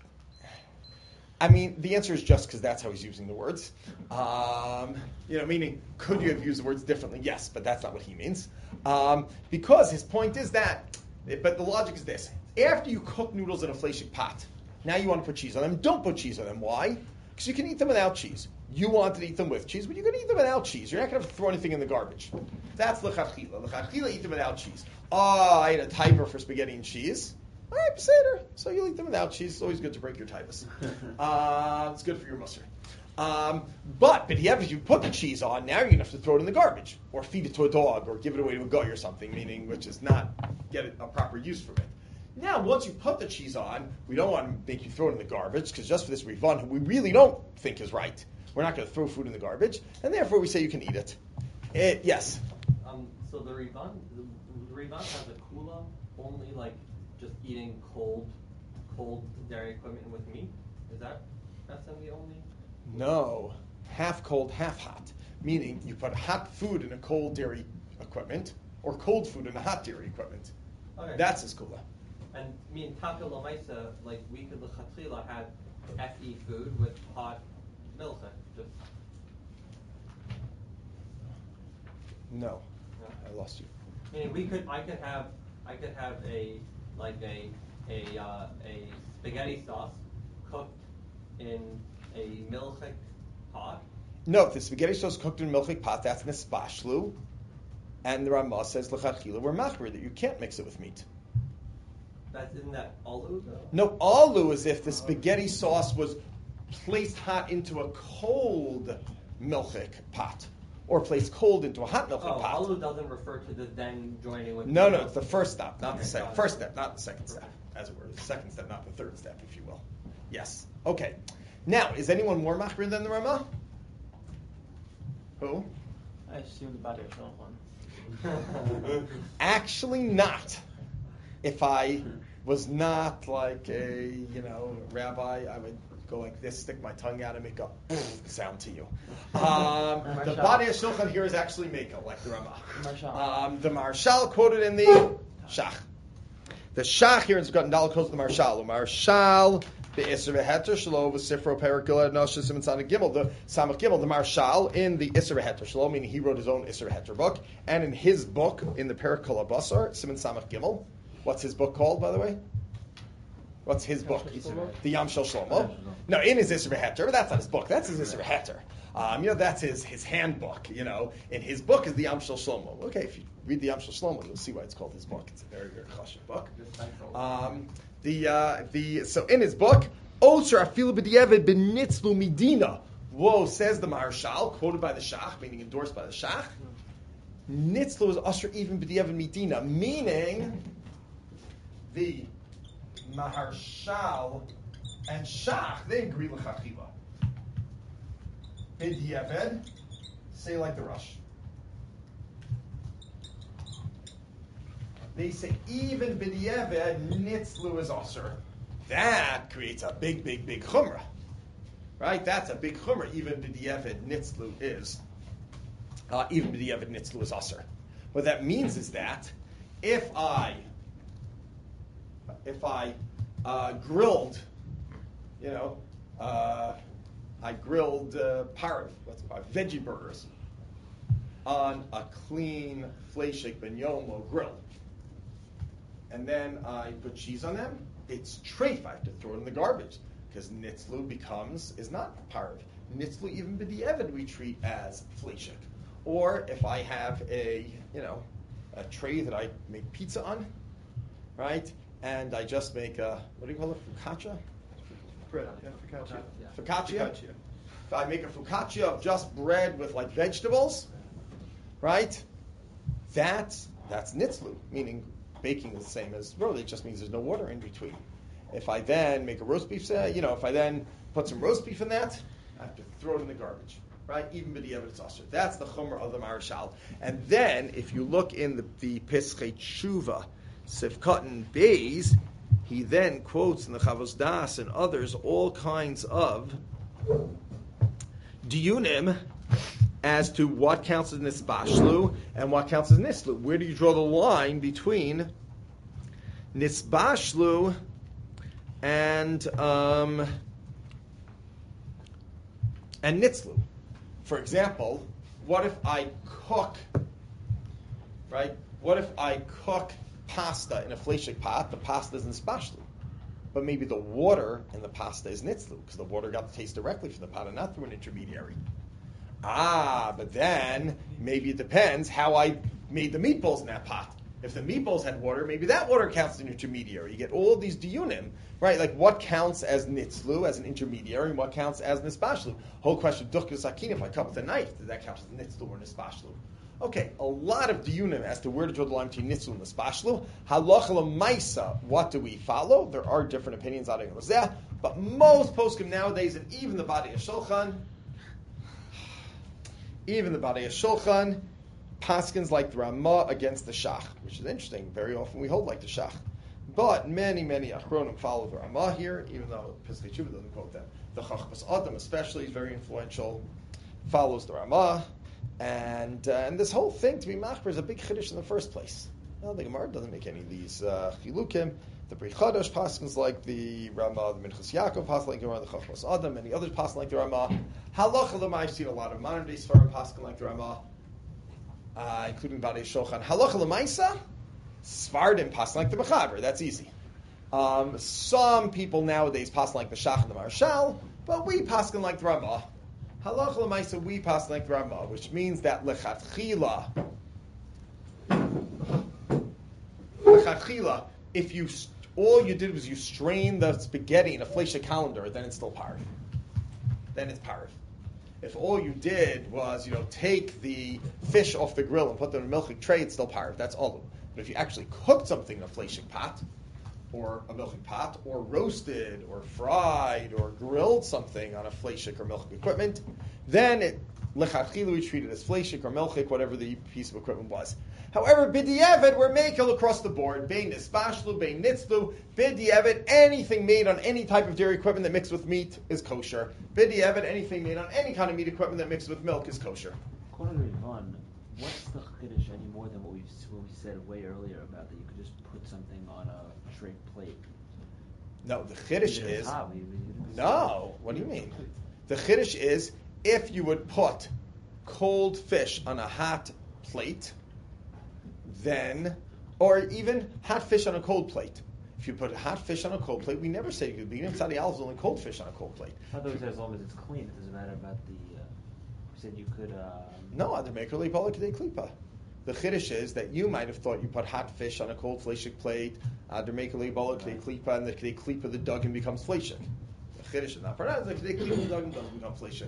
S1: I mean, the answer is just because that's how he's using the words. Um, you know, meaning, could you have used the words differently? Yes, but that's not what he means. Um, because his point is that, but the logic is this. After you cook noodles in a fleshik pot, now you want to put cheese on them. Don't put cheese on them. Why? Because you can eat them without cheese. You wanted to eat them with cheese, but you can eat them without cheese. You're not going to throw anything in the garbage. That's l'chachila. L'chachila, eat them without cheese. Oh, I ate a tiber for spaghetti and cheese. All right, Seder. So you'll eat them without cheese. It's always good to break your taibas. Uh, it's good for your musser. Um, but, but if you put the cheese on, now you're going to have to throw it in the garbage, or feed it to a dog, or give it away to a guy or something, meaning which is not get a proper use from it. Now, once you put the cheese on, we don't want to make you throw it in the garbage, because just for this Rivan, who we really don't think is right, we're not going to throw food in the garbage, and therefore we say you can eat it. It yes?
S6: Um, so the Rivan, the, the Rivan has a kula only like just eating cold, cold dairy equipment with meat. Is that that's the only?
S1: No, half cold, half hot. Meaning you put hot food in a cold dairy equipment, or cold food in a hot dairy equipment.
S6: Okay.
S1: That's his kula.
S6: And me and Taka Lamaisa, like we could l'chatchila had F E food with hot milk. Just
S1: No,
S6: yeah.
S1: I lost you.
S6: Meaning we could, I could have, I could have a like a a uh, a spaghetti sauce cooked in a milchik pot.
S1: No, if the spaghetti sauce cooked in a milchik pot, that's nispashlu. And the Ramah says l'chachila we're machmir that you can't mix it with meat.
S6: That's isn't that alu though?
S1: No, alu is if the spaghetti sauce was placed hot into a cold milchik pot, or placed cold into a hot milchik
S6: Oh,
S1: pot.
S6: alu doesn't refer to the then joining with.
S1: No,
S6: the
S1: no,
S6: milk.
S1: it's the first step, not
S6: Okay,
S1: the second.
S6: got it.
S1: First step, not the second step, as it were. The second step, not the third step, if you will. Yes. Okay. Now, is anyone more machmir than the Ramah? Who?
S2: I assume the body of one.
S1: Actually, not. If I was not like a, you know, rabbi, I would go like this, stick my tongue out, and make a sound to you. Um, the body of Shulchan here is actually Mako, like the Ramah.
S2: Marshal.
S1: Um, the Marshal quoted in the Shach. The Shach here in Zkat and Dal quotes the Marshal. The Marshal, the Isser V'Heter Shelo, with Sifro Perikula, Noshis, and Samach Gimel. The Samach Gimel, the Marshal, in the Isser V'Heter Shelo, meaning he wrote his own Isser V'Heter book, and in his book, in the Perikula Basar, Simon Samach Gimel. What's his book called, by the way? What's his book? The Yam Shel Shlomo. No, in his Isser V'Heter, but that's not his book. That's his Isser V'Heter. Um, you know, that's his, his handbook, you know. In his book is the Yam Shel Shlomo. Okay, if you read the Yam Shel Shlomo, you'll see why it's called his book. It's a very, very chashuv book. Um, the, uh, the, so in his book, Oser Afilu B'Diavad B'Nitzlu Midina. Whoa, says the Marshal, quoted by the Shach, meaning endorsed by the Shach. Nitzlu is Oser even B'Diavad Midina, meaning the Maharshal and Shach, they agree l'chachila. B'diavad, say like the Rush. They say even b'diavad nitzlu is aser. That creates a big, big, big chumrah, right? That's a big chumrah. Even b'diavad nitzlu is uh, even b'diavad nitzlu is aser. What that means is that if I if I uh, grilled, you know, uh, I grilled uh, parv, what's it called, veggie burgers on a clean fleshik ben yomo grill, and then I put cheese on them, it's treif. I have to throw it in the garbage because nitzlu becomes is not parv. Nitzlu even b'diavad we treat as fleshik. Or if I have a you know a tray that I make pizza on, right? And I just make a, what do you call it, focaccia?
S3: Bread, yeah, focaccia.
S1: Focaccia? if I make a focaccia of just bread with like vegetables, right? That's that's nitzlu, meaning baking is the same as roast. It just means there's no water in between. If I then make a roast beef, you know, if I then put some roast beef in that, I have to throw it in the garbage, right? Even b'diavad it's usher. That's the chumrah of the Marashal. And then, if you look in the, the Pischei Tshuva, Sifkat Beis, he then quotes in the Chavos Das and others all kinds of diyunim as to what counts as nisbashlu and what counts as nislu. Where do you draw the line between nisbashlu and um, and nitzlu? For example, what if I cook, right? What if I cook pasta in a fleshik pot? The pasta is nisbashlu, but maybe the water in the pasta is nitzlu because the water got the taste directly from the pot and not through an intermediary. Ah, but then maybe it depends how I made the meatballs in that pot. If the meatballs had water, maybe that water counts as an intermediary. You get all these diyunim, right? Like what counts as nitzlu, as an intermediary, and what counts as nisbashlu. Whole question of duchka sakin, if I cut with a knife, does that count as nitzlu or nisbashlu? Okay, a lot of diyunim as to where to draw the line between nitzlu and nisbashlu. Halacha l'maisa, what do we follow? There are different opinions on it, but most poskim nowadays, and even the Badei HaShulchan, even the Badei HaShulchan, paskins like the Ramah against the Shach, which is interesting. Very often we hold like the Shach. But many, many Achronim follow the Ramah here, even though Pischei Tshuva doesn't quote them. The Chachmas Adam especially is very influential, follows the Ramah. And uh, and this whole thing, to be machber, is a big chiddush in the first place. Well, the Gemara doesn't make any of these uh, chilukim. The Bri Chadash paskins like the Ramah, the Minchas Yaakov paskins like the Ramah, the Chachmas Adam, many others paskins like the Ramah. Halacha l'ma, I've seen a lot of modern day Sfarim paskin like the Ramah, uh, including Badei Shulchan. Halacha l'maisa, Svardim paskin like the Mechaber. That's easy. Um, some people nowadays paskin like the Shach and the Marshal, but we paskin like the Ramah. Halacha l'maisa, we paskin like the Ramah, which means that lechatchila, lechatchila, if you all you did was you strained the spaghetti in a flesha calendar, then it's still parv. Then it's parv. If all you did was, you know, take the fish off the grill and put them in a milchik tray, it's still parv. That's all. But if you actually cooked something in a fleshik pot, or a milchik pot, or roasted, or fried, or grilled something on a fleshik or milchik equipment, then it lechatchilu we treat it as fleshik or milchik, whatever the piece of equipment was. However, b'diavad, we're makel across the board. Bein nisbashlu, bein nitzlu, b'diavad, anything made on any type of dairy equipment that mixed with meat is kosher. B'diavad, anything made on any kind of meat equipment that mixed with milk is kosher.
S4: According to Ivan, what's the chiddush any more than what we what we said way earlier about that you could just put something on a tray plate?
S1: No, the chiddush
S4: Either
S1: is
S4: top, maybe, maybe
S1: no. What do you mean? The chiddush is if you would put cold fish on a hot plate, then, or even hot fish on a cold plate. If you put hot fish on a cold plate, we never say you could be inside the olives only cold fish on a cold plate.
S4: I thought we said as long as it's clean, it doesn't matter about the. Uh, we said you could. Um,
S1: No, under Mekreli Bala Kedei Klipa. The chiddush is that you might have thought you put hot fish on a cold fleshik plate, under Mekreli Bala Kedei Klipa, and the Kedei Klipa the duggan becomes fleshik. The chiddush is not part of the Kedei Klipa the duggan doesn't become fleshik.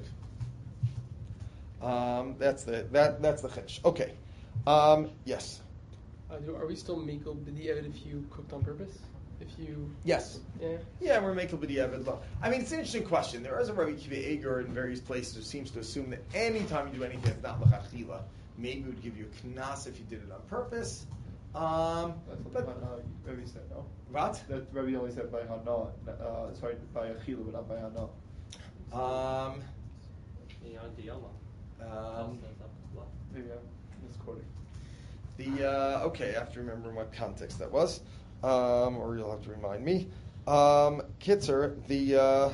S1: Um, that's the that that's the chiddush. Okay. Um, yes.
S7: Uh, do, are we still mekel b'diavad if you cooked on purpose? If you
S1: Yes.
S7: yeah
S1: Yeah, we're making b'diavad. I mean, it's an interesting question. There is a Rabbi Kiva Eger in various places who seems to assume that any time you do anything that's not l'chachila, maybe it would give you a knas if you did it on purpose. Um,
S3: That's what
S1: but,
S3: Hana Rebbe said, no?
S1: what?
S3: That Rebbe only said by Hana, uh, sorry, by Achila, but not by Hana.
S1: Um,
S6: Beyond the Yoma.
S1: um,
S3: Maybe I'm misquoting.
S1: the uh, okay, I have to remember what context that was, um, or you'll have to remind me. Um, Kitzer, the uh,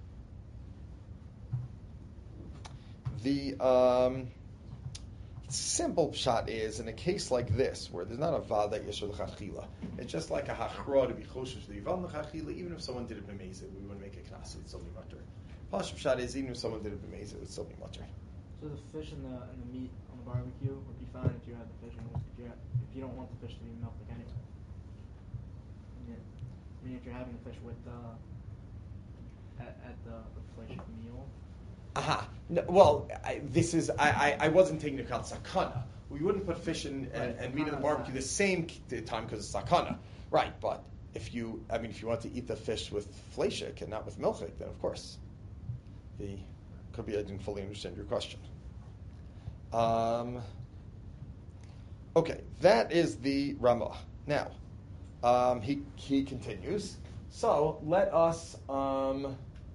S1: the um, simple shot is in a case like this where there's not a vada yeshur l'chachila. It's just like a hachra to be choshesh le'ivan l'chachila. Even if someone did it b'mezid, we wouldn't make a knas. It'd still be mutter. Pashut shot is even if someone did it b'mezid, it would still be mutter.
S2: So the fish and the and the meat on the barbecue would be fine if you had the fish and if you had, if you don't want the fish to be melted anyway. Yeah. I mean, if you're having the fish with the at, at the, the fleshik meal.
S1: Aha. No, well, I, this is I, I, I wasn't taking into account sakana. We wouldn't put fish in and, and meat in the barbecue the same k- time because it's sakana, right? But if you, I mean, if you want to eat the fish with fleshik and not with milchik, then of course, the could be I didn't fully understand your question. Um, okay, that is the Ramah. Now, um, he he continues. So let us. Um,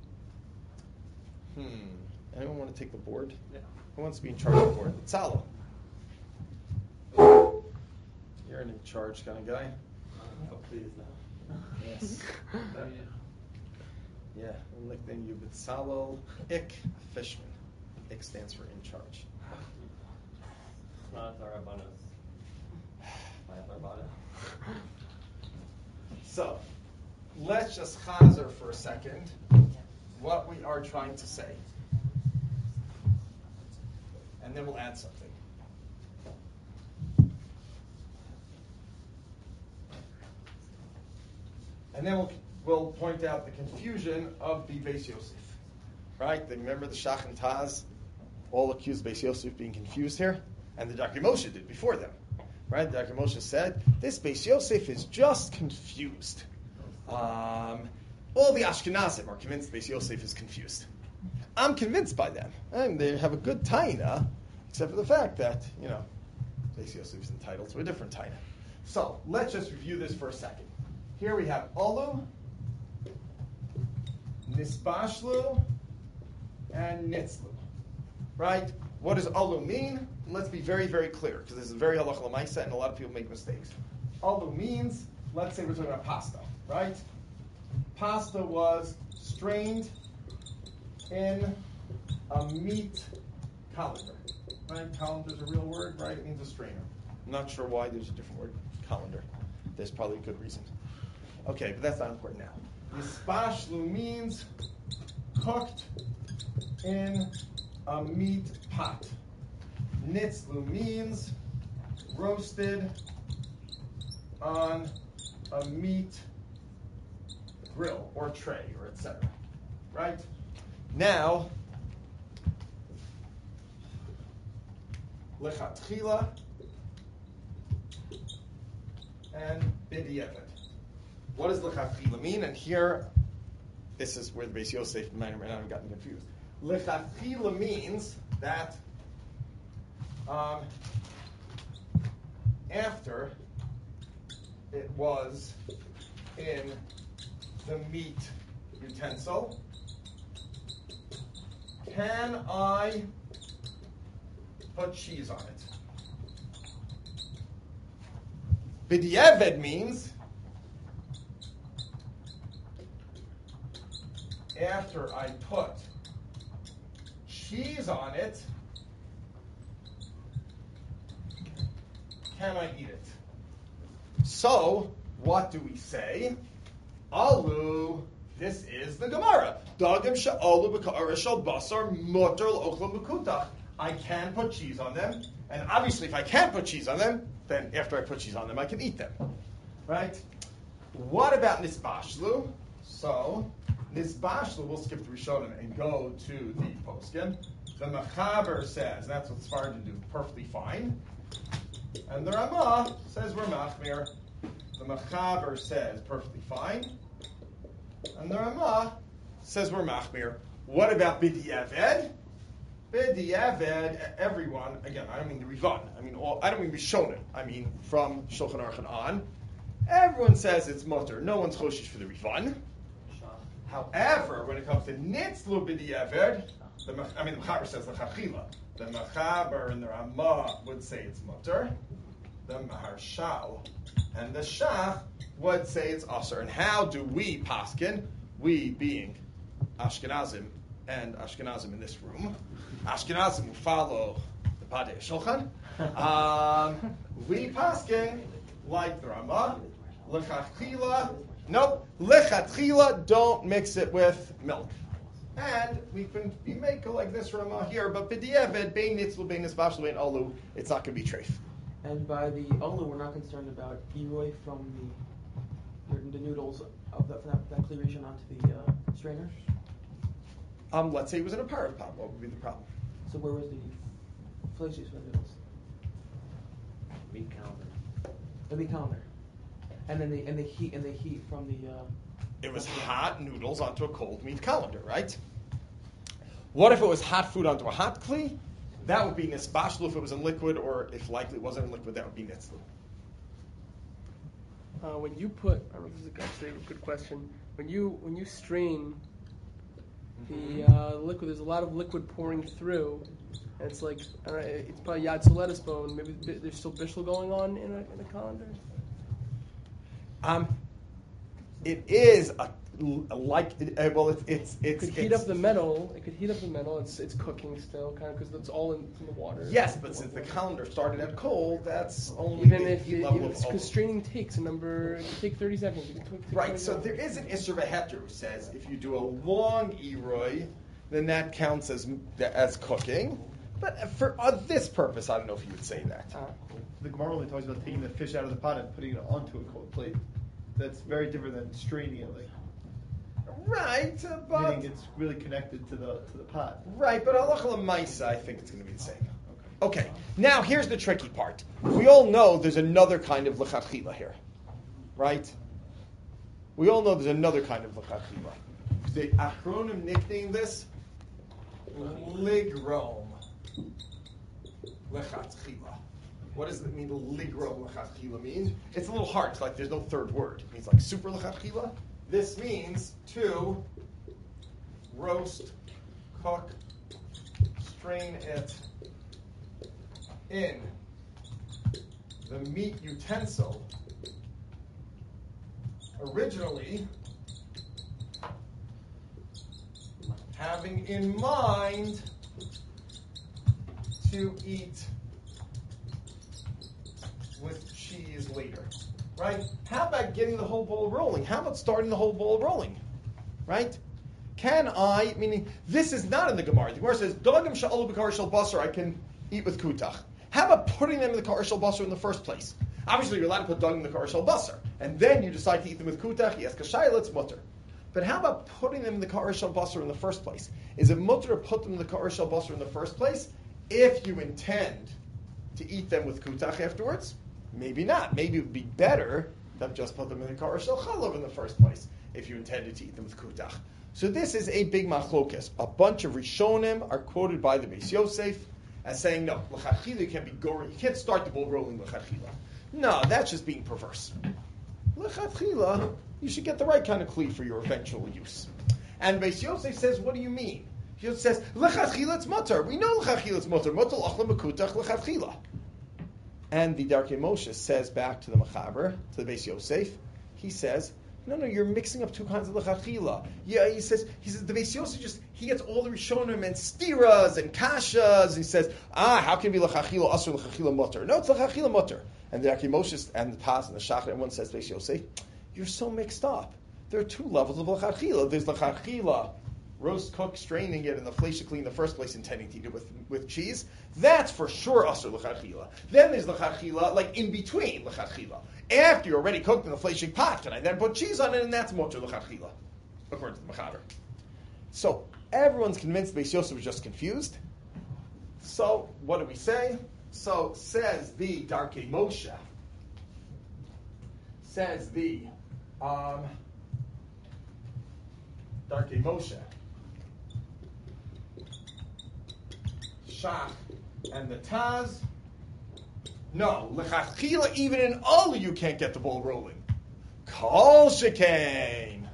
S1: hmm. Anyone want to take the board?
S6: Yeah.
S1: Who wants to be in charge of the board? Salo. You're an in charge kind of guy.
S6: Oh, please no.
S1: Yes. Yeah, I'll nickname you Bitzalel Ik Fishman. Ik stands for in charge.
S6: Not our abanos. My abana.
S1: So, let's just chazer for a second what we are trying to say. And then we'll add something. And then we'll, we'll point out the confusion of the Beis Yosef. Right? Then remember the Shach and Taz all accused Beis Yosef being confused here? And the Darkei Moshe did before them. Right? The Darkei Moshe said, this Beis Yosef is just confused. Um, all the Ashkenazim are convinced Beis Yosef is confused. I'm convinced by them. And they have a good taina, except for the fact that, you know, Beis Yosef is entitled to a different taina. So, let's just review this for a second. Here we have Olu, Nisbashlu, and Nitzlu. Right? What does Olu mean? Let's be very, very clear, because this is very halacha l'maisa, and a lot of people make mistakes. Olu means, let's say we're talking about pasta, right? Pasta was strained in a meat colander. Right? Colander is a real word, right? It means a strainer. I'm not sure why there's a different word, colander. There's probably a good reason. Okay, but that's not important now. Nispashlu means cooked in a meat pot. Nitzlu means roasted on a meat grill or tray or et cetera. Right? Now, lechatchila and b'diavad. What does lechatchila mean? And here, this is where the Beis Yosef might have gotten confused. Lechatchila means that um, after it was in the meat utensil, can I put cheese on it? B'diavad means after I put cheese on it, can I eat it? So, what do we say? Alu, this is the Gemara. Dagim she'alu b'ka'ara shel basar mutar l'ochlam b'kutach. I can put cheese on them, and obviously if I can't put cheese on them, then after I put cheese on them, I can eat them. Right? What about nisbashlu? So, nisbashlu, we'll skip the Rishonim and go to the poskim. The Mechaber says, that's what Sfardim do perfectly fine. And the Ramah says we're machmir. The Mechaber says perfectly fine. And the Ramah says we're machmir. What about b'diavad? B'diavad, everyone, again, I don't mean the Rivan, I mean, all, I don't mean Rishonim, I mean from Shulchan Aruch and on. Everyone says it's mutter. No one's choshish for the Rivan. However, when it comes to nitzlu b'diavad, the, I mean, the Mechaber says the chachila. The Mechaber and the Ramah would say it's mutter. The Maharshal and the Shach would say it's aser. And how do we paskin? We being Ashkenazim and Ashkenazim in this room. Ashkenazim who follow the Padei Shulchan. Um, we paskin like the Ramah. Lechatchila. Nope. Lechatchila, don't mix it with milk. And we can be make like this Ramah here, but b'diavad, bein nitzlu, bein nisbashlu, bein alu, it's not going to be treif.
S2: And by the olu, we're not concerned about Eroy from the the noodles of the, that, that cleavage onto the uh, strainer.
S1: Um, let's say it was in a parve pot. What would be the problem?
S2: So where was the fleischiks for the noodles?
S4: Meat calendar.
S2: The meat calendar. And then they and they heat and they heat from the. Uh,
S1: It was hot noodles onto a cold meat colander, right? What if it was hot food onto a hot kli? That would be nisbashlu if it was in liquid, or if likely it wasn't in liquid, that would be nitzlu.
S7: Uh, when you put, I don't know if this is actually a good question. When you when you strain the uh, liquid, there's a lot of liquid pouring through, and it's like I don't know, it's probably yad lettuce bone. Maybe bi- there's still bishul going on in a in a colander.
S1: Um, it is a, a like uh, well, it's it's
S7: It
S1: it's
S7: could heat
S1: it's-
S7: up the metal. It could heat up the metal. It's it's cooking still, kind of because it's all in, in the water.
S1: Yes, but since the colander started at cold, that's only
S7: even
S1: the
S7: if
S1: heat
S7: it,
S1: level
S7: even
S1: of
S7: because straining takes a number, it can take thirty seconds. It can take
S1: Right,
S7: twenty
S1: so
S7: seconds.
S1: there is an Isser V'Heter who says if you do a long Eroy, then that counts as as cooking. But for uh, this purpose, I don't know if you would say that.
S7: Uh,
S3: The Gemara only talks about taking the fish out of the pot and putting it onto a cold plate. That's very different than straining it, like
S1: Right, uh, but
S3: meaning it's really connected to the to the pot.
S1: right, but halacha l'maisa, I think it's going to be the same. Okay, now here's the tricky part. We all know there's another kind of l'chachila here, right? We all know there's another kind of l'chachila. The Achronim nicknamed this ligrom l'chachila. What does it mean, ligrom l'chachila mean? It's a little hard. It's like there's no third word. It means like super l'chachila. This means to roast, cook, strain it in the meat utensil. Originally, having in mind to eat with cheese later. Right? How about getting the whole bowl rolling? How about starting the whole bowl rolling? Right? Can I, meaning, this is not in the Gemara. The Gemara says, Dagim sha'alu b'kar shel basar, I can eat with kutach. How about putting them in the kar shel basar in the first place? Obviously, you're allowed to put dagim in the kar shel basar, and then you decide to eat them with kutach, yes, kashayla, it's mutter. But how about putting them in the kar shel basar in the first place? Is it mutter to put them in the kar shel basar in the first place if you intend to eat them with kutach afterwards? Maybe not. Maybe it would be better to just put them in the kar shel chalav in the first place if you intended to eat them with kutach. So this is a big machlokas. A bunch of Rishonim are quoted by the Beis Yosef as saying, no, l'chachila you can't be goring. You can't start the ball rolling l'chachila. No, that's just being perverse. L'chachila, you should get the right kind of kli for your eventual use. And Beis Yosef says, what do you mean? He says, l'chachila it's mutter. We know l'chachila it's mutter. Mutter l'achla mekutach l'chachila. And the Darkei Moshe says back to the Mechaber, to the Beis Yosef, he says, no, no, you're mixing up two kinds of l'chachila. Yeah, he says, he says the Beis Yosef just, he gets all the Rishonim and stiras and kashas. He says, ah, how can it be l'chachila asur l'chachila mutter? No, it's l'chachila mutter. And the Darkei Moshe and the Taz and the Shachar, everyone says, Beis Yosef, you're so mixed up. There are two levels of l'chachila. There's l'chachila, roast, cook, straining it in the fleishikli in the first place, intending to eat it with, with cheese. That's for sure asur l'chachila. Then there's l'chachila, like in between l'chachila. After you already cooked in the fleshik pot, can I then put cheese on it, and that's mutter l'chachila, according to the Mechaber. So everyone's convinced Beis Yosef was just confused. So what do we say? So says the Darkei Moshe. Says the um, Darkei Moshe. Shach and the Taz. No, l'chachila, even in all you can't get the ball rolling. Kol shekain.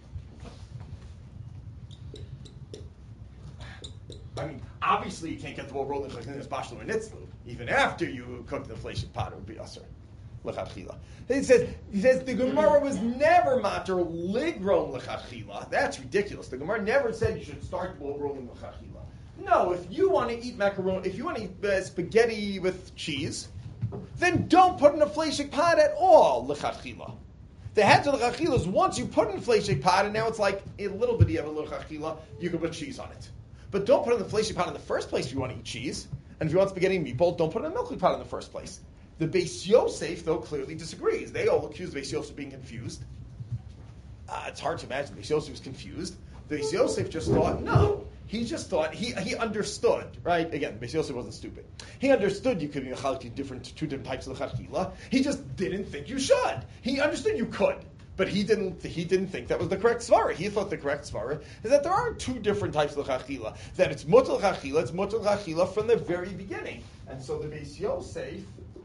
S1: I mean, obviously you can't get the ball rolling like this bashlu and nitzlu. Even after you cook the fleshik pot, it would be asur. L'chachila. He says, he says the Gemara was never matter ligron l'chachila. That's ridiculous. The Gemara never said you should start the ball rolling l'chachila. No, if you want to eat macaroni, if you want to eat uh, spaghetti with cheese, then don't put in a fleshik pot at all, l'chachila. The head of l'chachila is once you put in a fleshik pot, and now it's like a little bit of a l'chachila, you can put cheese on it. But don't put it in the fleshik pot in the first place if you want to eat cheese. And if you want spaghetti and meatball, don't put it in a milk pot in the first place. The Beis Yosef, though, clearly disagrees. They all accuse Beis Yosef of being confused. Uh, it's hard to imagine Beis Yosef was confused. The Beis Yosef just thought, no, He just thought, he he understood, right? Again, Beis Yosef wasn't stupid. He understood you could be mechalek different, two different types of lechatchila. He just didn't think you should. He understood you could, but he didn't He didn't think that was the correct svara. He thought the correct svara is that there are two different types of lechatchila. That it's mutter lechatchila, it's mutter lechatchila from the very beginning. And so the Beis Yosef,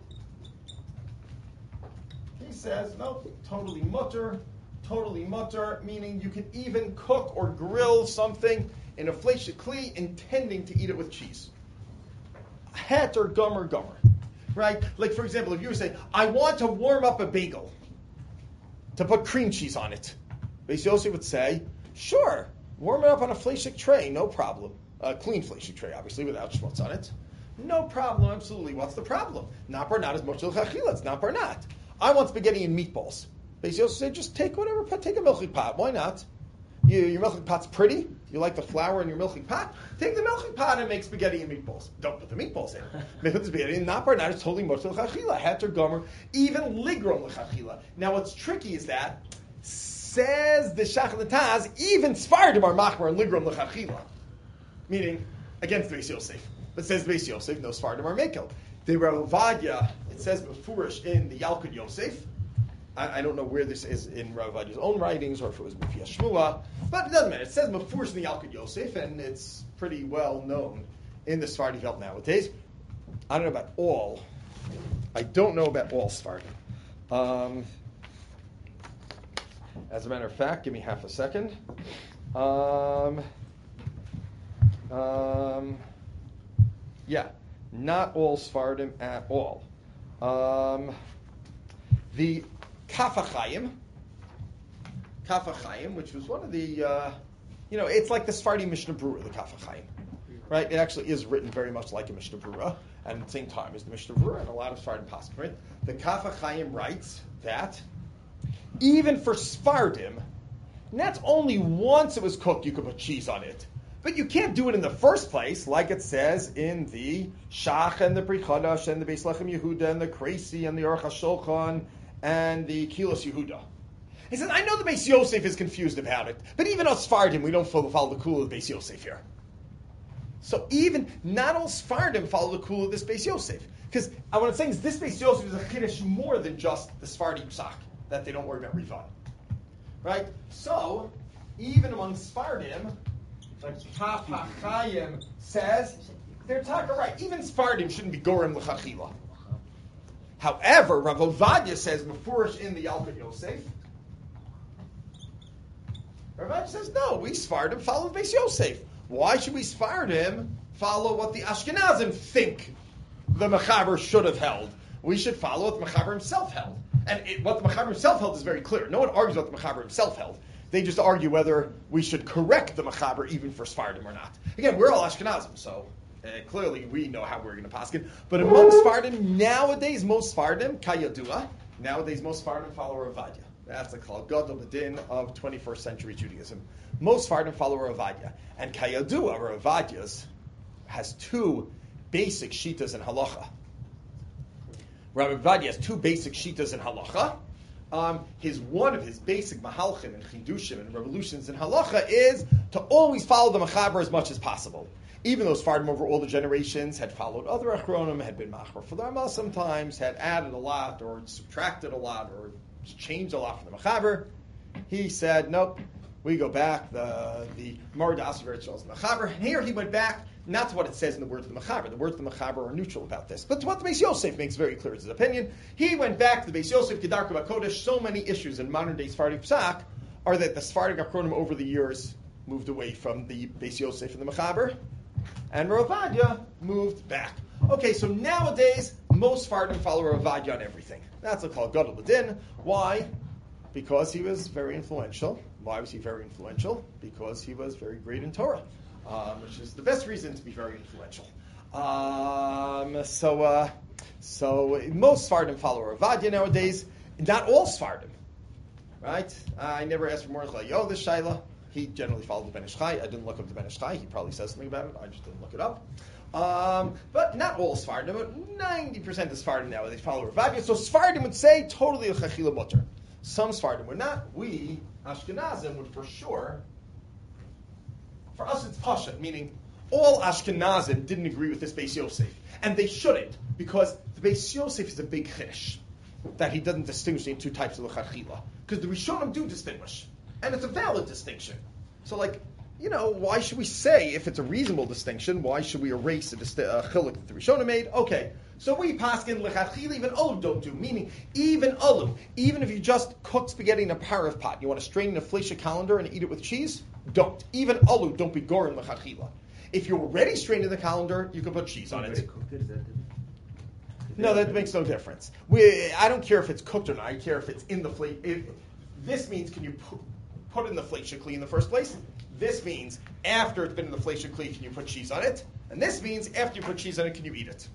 S1: he says, no, totally mutter, totally mutter, meaning you can even cook or grill something in a fleisha kli, intending to eat it with cheese. Het or gummer gummer. Right? Like, for example, if you were saying, I want to warm up a bagel to put cream cheese on it, Beis Yosef would say, sure, warm it up on a fleishik tray, no problem. A clean fleishik tray, obviously, without schmutz on it. No problem, absolutely. What's the problem? Not barnat is much l'chachila, it's not barnat. I want spaghetti and meatballs. Beis Yosef said, just take whatever, take a milchik pot, why not? You, your milchik pot's pretty. You like the flour in your milchik pot. Take the milchik pot and make spaghetti and meatballs. Don't put the meatballs in. Make the spaghetti in. Not barnat is totally much l'chachila. Het or gomer, even ligrom l'chachila. Now what's tricky is that, says the Shach Taz, even Sfardim are machmer and ligrom l'chachila. Meaning, against Beis Yosef. But says Beis Yosef, no Sfardim are mekel. The Rav Ovadia, it says befurish in the Yalkut Yosef. I, I don't know where this is in Rav Ovadia's own writings or if it was Mufiyah Shmua, but it doesn't matter. It says Mefurish in the Yalkut Yosef, and it's pretty well known in the Sephardi belt nowadays. I don't know about all. I don't know about all Sephardim. Um, as a matter of fact, give me half a second. Um, um, yeah, not all Sephardim at all. Um, the Kaf HaChaim, Kaf HaChaim, which was one of the, uh, you know, it's like the Sephardi Mishnah Berurah, the Kaf HaChaim, right? It actually is written very much like a Mishnah Berurah, and at the same time as the Mishnah Berurah, and a lot of Sephardim Pasuk, right? The Kaf HaChaim writes that even for Sephardim, and that's only once it was cooked you could put cheese on it. But you can't do it in the first place, like it says in the Shach and the Pri Chadash and the Beis Lechem Yehuda and the Kreisi and the Aruch HaShulchan and the Kilos Yehuda. He says, I know the Beis Yosef is confused about it, but even us Sephardim, we don't follow, follow the kula of the Beis Yosef here. So even, not all Sephardim follow the kula of this Beis Yosef. Because what I'm saying is this Beis Yosef is a chiddush more than just the Sephardi psak, that they don't worry about Rivan. Right? So, even among Sephardim, like Kaf HaChaim says, they're talking right. Even Sephardim shouldn't be Gorim L'chachila. However, Rav Ovadia says, Mefurish in the Yalkut Yosef. Rav Ovadia says, no, we Sephardim follow Beis Yosef. Why should we Sephardim follow what the Ashkenazim think the Mechaber should have held? We should follow what the Mechaber himself held. And it, what the Mechaber himself held is very clear. No one argues what the Mechaber himself held. They just argue whether we should correct the Mechaber even for Sephardim or not. Again, we're all Ashkenazim, so uh, clearly we know how we're going to paskin. But among Sephardim, nowadays, most Sephardim, Kayadua, nowadays most Sephardim follow Rav Ovadia. That's the Klal Gadol B'Din of twenty-first century Judaism. Most Sephardim follow Rav Ovadia. And Kayadua, Rav Ovadia's, has two basic shitas in halacha. Rav Ovadia has two basic shitas in halacha. Um, his one of his basic mahalchim and chidushim and revolutions in halacha is to always follow the mechaber as much as possible. Even though Sephardim over all the generations had followed other achronim, had been machmer for the Rama sometimes, had added a lot or subtracted a lot or changed a lot from the mechaber, he said, nope, we go back. The the Gemara Das very shows the mechaber. And here he went back not to what it says in the words of the mechaber. The words of the mechaber are neutral about this, but to what the Beis Yosef makes very clear is his opinion. He went back to the Beis Yosef Kedarka Bakodesh. So many issues in modern day Sephardic psak are that the Sephardic achronim over the years moved away from the Beis Yosef and the mechaber, and Rav Ovadia moved back. Okay, so nowadays most Sephardim follow Rav Ovadia on everything. That's a called Gadol B'Din. Why? Because he was very influential. Why was he very influential? Because he was very great in Torah, um, which is the best reason to be very influential. Um, so, uh, so most Sephardim follow Rav Ovadia nowadays. Not all Sephardim, right? I never asked for more than Yo, this Shaila. He generally followed the Ben Ish Chai. I didn't look up the Ben Ish Chai. He probably says something about it. I just didn't look it up. Um, but not all Sephardim, but ninety percent of Sephardim nowadays follow Rav Ovadia. So Sephardim would say totally a chachila mutter. Some Sephardim would not. We, Ashkenazim, would for sure For us, it's Pasha, meaning all Ashkenazim didn't agree with this Beis Yosef. And they shouldn't, because the Beis Yosef is a big chiddush, that he doesn't distinguish between two types of L'chadchila. Because the Rishonim do distinguish. And it's a valid distinction. So, like, you know, why should we say, if it's a reasonable distinction, why should we erase a disti- uh, chiluk that the Rishonim made? Okay, so we paskin L'chadchila, even Olu don't do. Meaning, even Olu, even if you just cook spaghetti in a parav pot, you want to strain in a fleisha calendar and eat it with cheese? Don't. Even Olu don't be gorin L'chadchila. If you're already strained in the calendar, you can put cheese on it.
S4: Cooked it, is that
S1: No, that makes no difference. We, I don't care if it's cooked or not. I care if it's in the fleisha. This means, can you put, put it in the fleisha kli in the first place? This means, after it's been in the fleisha kli, can you put cheese on it? And this means, after you put cheese on it, can you eat it?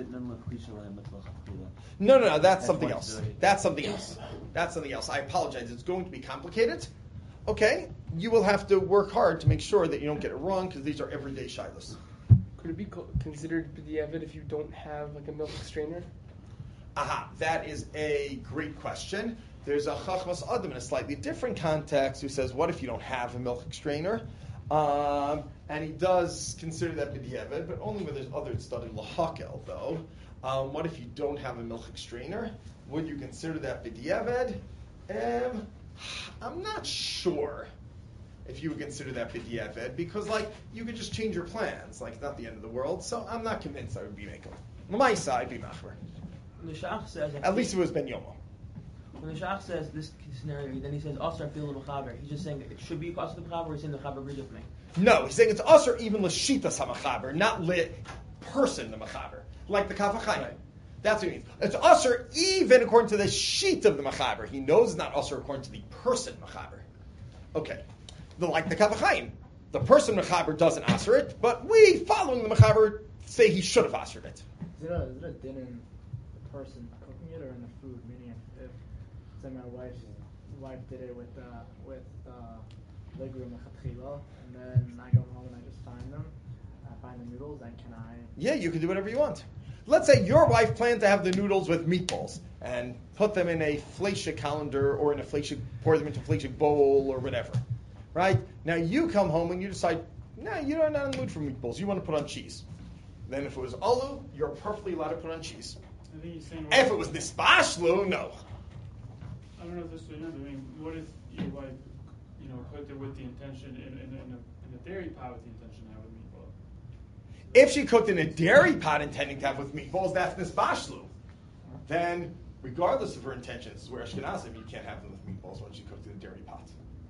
S1: No, no, no, that's something else. That's something else. That's something else. I apologize. It's going to be complicated. Okay, you will have to work hard to make sure that you don't get it wrong, because these are everyday shilas.
S7: Could it be co- considered b'diavad if you don't have like a milk strainer?
S1: Aha, that is a great question. There's a Chachmas Adam in a slightly different context who says, what if you don't have a milk strainer? Um, and he does consider that b'diavad, but only when there's other studim lahakel, though. Um, what if you don't have a milk strainer? Would you consider that b'diavad? Um, I'm not sure if you would consider that b'diavad, because, like, you could just change your plans. Like, it's not the end of the world, so I'm not convinced I would be makel. On my side, be machmer.
S2: The Shach says,
S1: At least it was Ben Yomo.
S2: when the Shach says this scenario, then he says, Asr fil l'mechaber. He's just saying that it should be a cost of the mechaber, or he's saying the mechaber agrees with me.
S1: No, he's saying it's us or even l'shitas ha'mechaber, not li person the mechaber, like the Kaf HaChaim.
S2: Right.
S1: That's what he means. It's us or even according to the sheet of the mechaber. He knows it's not us or according to the person mechaber. Okay, the, like the Kaf HaChaim. The person mechaber doesn't answer it, but we, following the mechaber, say he should have answered it.
S5: Is it a, is it a din in the person cooking it or in the food? Meaning, if, if say my wife's wife did it with uh, with uh, legume mechatchila, and then I go home and I just find them, I find the noodles, then can I?
S1: Yeah, you can do whatever you want. Let's say your wife planned to have the noodles with meatballs and put them in a fleisha calendar or in a fleisha, pour them into a fleisha bowl or whatever. Right? Now you come home and you decide, no, you're not in the mood for meatballs. You want to put on cheese. Then if it was alu, you're perfectly allowed to put on cheese.
S8: I think he's saying.
S1: If it was nisbashlu, no.
S8: I don't know if this is enough. I mean, what if you like, you know, cooked it with the intention in, in, in, a, in a dairy pot with the intention to have with meatballs?
S1: If she cooked in a dairy pot intending to have with meatballs, that's nisbashlu. Then, regardless of her intentions, where Ashkenazim, you can't have them with meatballs when she cooked in a dairy pot.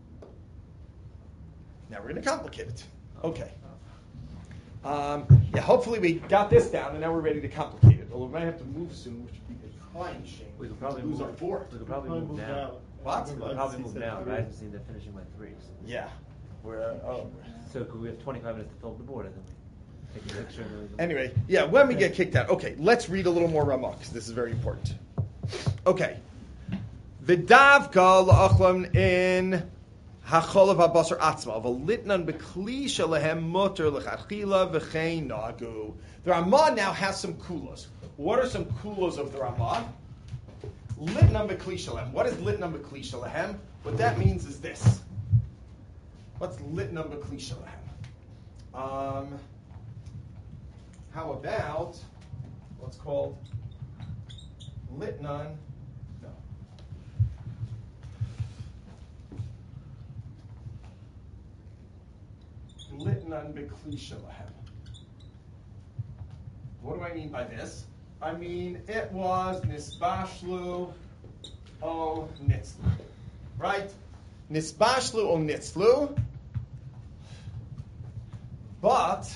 S1: Now we're going to complicate it. Okay. Um, yeah, hopefully we got this down, and now we're ready to complicate it. Although we might have to move soon, which would be a crying shame.
S4: We could probably
S1: lose
S4: move,
S1: our board.
S4: We could probably move now.
S1: What?
S4: We could probably move now. Guys, just need to finishing by three. So.
S1: Yeah. We're, uh, oh.
S4: So could we have twenty-five minutes to fill up the board, and then we take a picture. And then we can...
S1: Anyway, yeah, when we get kicked out. Okay, let's read a little more Ramah, because this is very important. Okay. V'davka la'achlam in hacholav habasar atzma v'litnan b'kli shalahem muter l'chadchila v'chein nagu. The Ramah now has some kulos. What are some kulos of the Ramah? Litnan b'kli shalahem. What is litnan b'kli shalahem? What that means is this. What's litnan b'kli shalahem? Um, how about what's called litnan? No. Litnan b'kli shalahem. What do I mean by this? I mean it was nisbashlu o nitzlu, right? Nisbashlu o nitzlu, but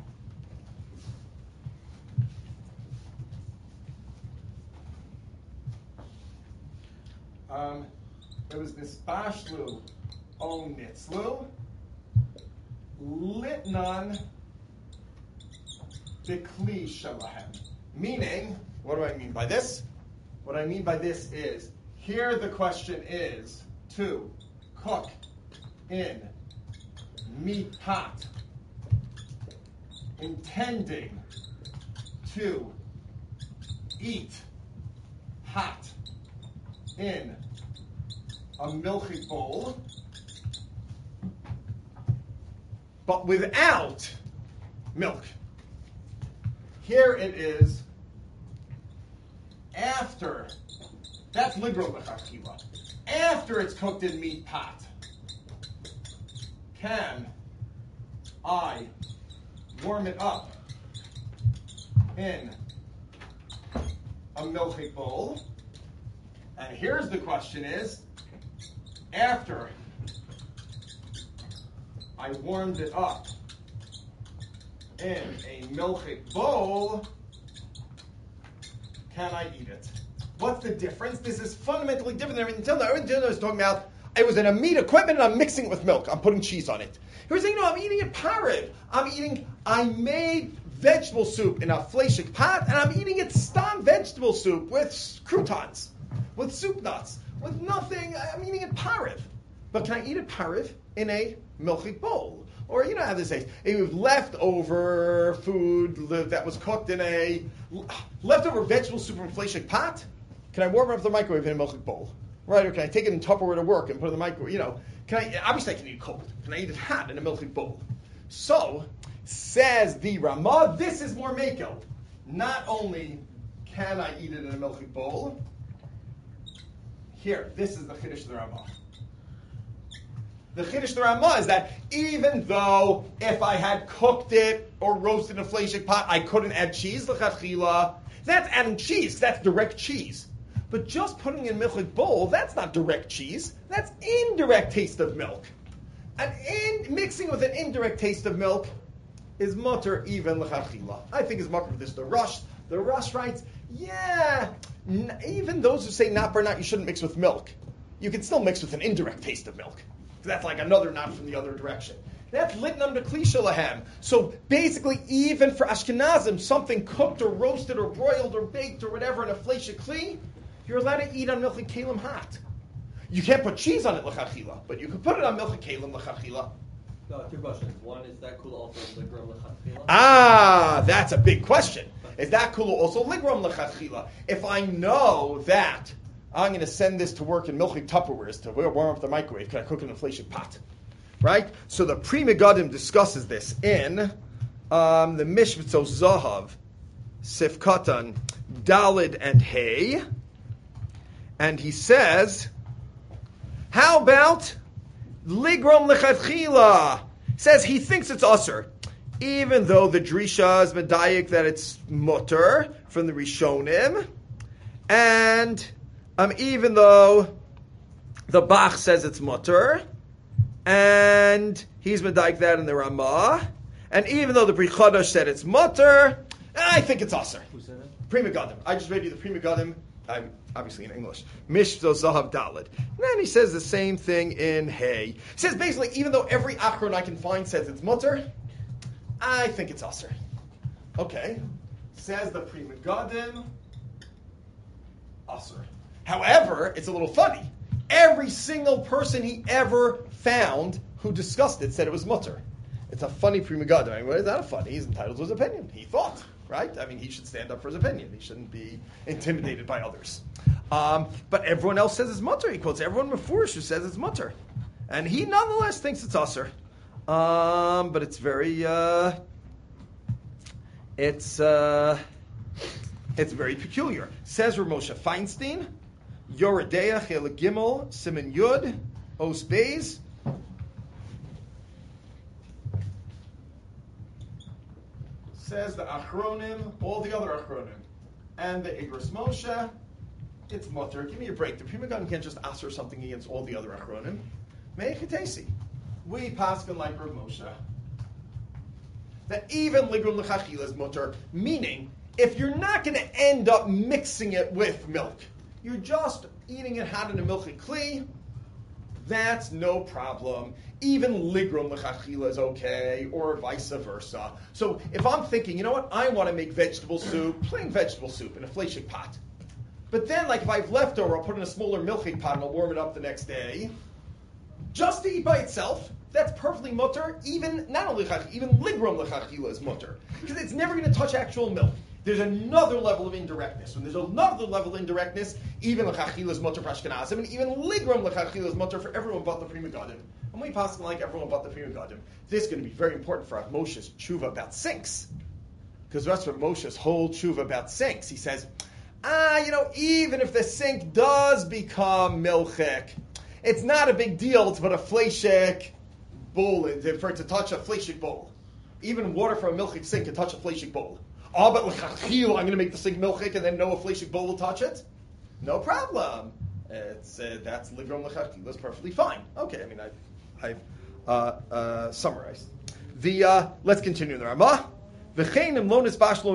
S1: um, it was nisbashlu o nitzlu, litnan b'kli shalahem. Meaning, what do I mean by this? What I mean by this is, here the question is to cook in meat pot, intending to eat hot in a milky bowl, but without milk. Here it is after, that's ligro l'chachila. After it's cooked in meat pot, can I warm it up in a milchik bowl? And here's the question is, after I warmed it up in a milchik bowl, can I eat it? What's the difference? This is fundamentally different than everything until now. Everything until now I was talking about, it was in a meat equipment and I'm mixing it with milk. I'm putting cheese on it. He was saying, no, I'm eating it parib. I'm eating, I made vegetable soup in a fleshik pot and I'm eating it stam vegetable soup with croutons, with soup nuts, with nothing. I'm eating it parib. But can I eat it parib in a milchik bowl? Or, you know how this is, it was leftover food that was cooked in a leftover vegetable soup from fleshik pot. Can I warm it up in the microwave in a milchik bowl? Right, or can I take it in Tupperware to work and put it in the microwave? You know, can I, obviously I can eat it cold. Can I eat it hot in a milchik bowl? So, says the Ramah, this is more meko. Not only can I eat it in a milchik bowl, here, this is the Chiddush of the Ramah. The Chiddush of the Ramah is that even though if I had cooked it or roasted in a fleshik pot, I couldn't add cheese, l'chachila. That's adding cheese. That's direct cheese. But just putting in a milchik bowl, that's not direct cheese. That's indirect taste of milk. And in, mixing with an indirect taste of milk is mutter even l'chachila. I think is mutter for this. The Rush, the Rush writes, yeah, n- even those who say not bar not, you shouldn't mix with milk. You can still mix with an indirect taste of milk. That's like another not from the other direction. That's litnam de klisha lahem. So basically, even for Ashkenazim, something cooked or roasted or broiled or baked or whatever in a fleshik kli, you're allowed to eat on milchik kalim hot. You can't put cheese on it l'chachila, but you can put it on milchik kalim l'chachila.
S6: No, two questions. One, is that kula also ligrom l'chachila?
S1: Ah, that's a big question. Is that kula also ligrom l'chachila? If I know that I'm going to send this to work in milchik Tupperwares to warm up the microwave, can I cook it in a fleshik pot? Right? So the Pri Megadim discusses this in um, the Mishmitzos Zahav, Sif Katan, Dalid and Hay. And he says, how about Ligrom Lechatchila? Says he thinks it's usher, even though the Drisha is medayik that it's mutter from the Rishonim, and um, even though the Bach says it's mutter, and he's medayik that in the Ramah, and even though the Bri Chadash said it's mutter, I think it's usher.
S4: Who said that?
S1: Pri Megadim. I just read you the Pri Megadim. I'm obviously in English. Mishzo Zahav Dalid. And then he says the same thing in Hay. He says basically, even though every Achron I can find says it's mutter, I think it's Aser. Okay. Says the Pri Megadim, Aser. However, it's a little funny. Every single person he ever found who discussed it said it was mutter. It's a funny Pri Megadim. I mean, it's not a funny. He's entitled to his opinion. He thought. Right? I mean, he should stand up for his opinion. He shouldn't be intimidated by others. Um, but everyone else says it's mutter. He quotes everyone Mefurish who says it's mutter. And he nonetheless thinks it's usher. Um, but it's very, uh, it's, uh, it's very peculiar. Says Rav Moshe Feinstein, Yoredeya Chelik Gimel, Siman Yud, Os Beis, says the Achronim, all the other Achronim, and the Igros Moshe, it's mutter. Give me a break. The Pri Megadim can't just answer something against all the other Achronim. Me'echetesi. We paskin like Rav Moshe. That even Ligrum L'chachila is mutter, meaning, if you're not going to end up mixing it with milk, you're just eating it hot in a milky kli, that's no problem. Even ligrum l'chachila is okay, or vice versa. So if I'm thinking, you know what, I want to make vegetable soup, plain vegetable soup in a fleshik pot. But then, like if I have leftover, I'll put in a smaller milchik pot and I'll warm it up the next day. Just to eat by itself, that's perfectly mutter. Even, not only l'chachila, even ligrum l'chachila is mutter. Because it's never going to touch actual milk. There's another level of indirectness. When there's another level of indirectness, even l'chachila is mutter for Ashkenazim, and even ligrum l'chachila is mutter for everyone but the Pri Megadim. And And we pass like everyone but the Pneu Gadim. This is going to be very important for Moshe's tshuva about sinks. Because that's what Moshe's whole tshuva about sinks. He says, ah, you know, even if the sink does become milchik, it's not a big deal to put a fleshik bowl, in, for it to touch a fleshik bowl. Even water from a milchik sink can touch a fleshik bowl. Oh, but l'chachil, I'm going to make the sink milchik and then no a fleshik bowl will touch it? No problem. It's uh, that's ligrom l'chachil. That's perfectly fine. Okay, I mean, I, I've uh, uh, summarized. The uh, let's continue in the Ramah. This is obvious.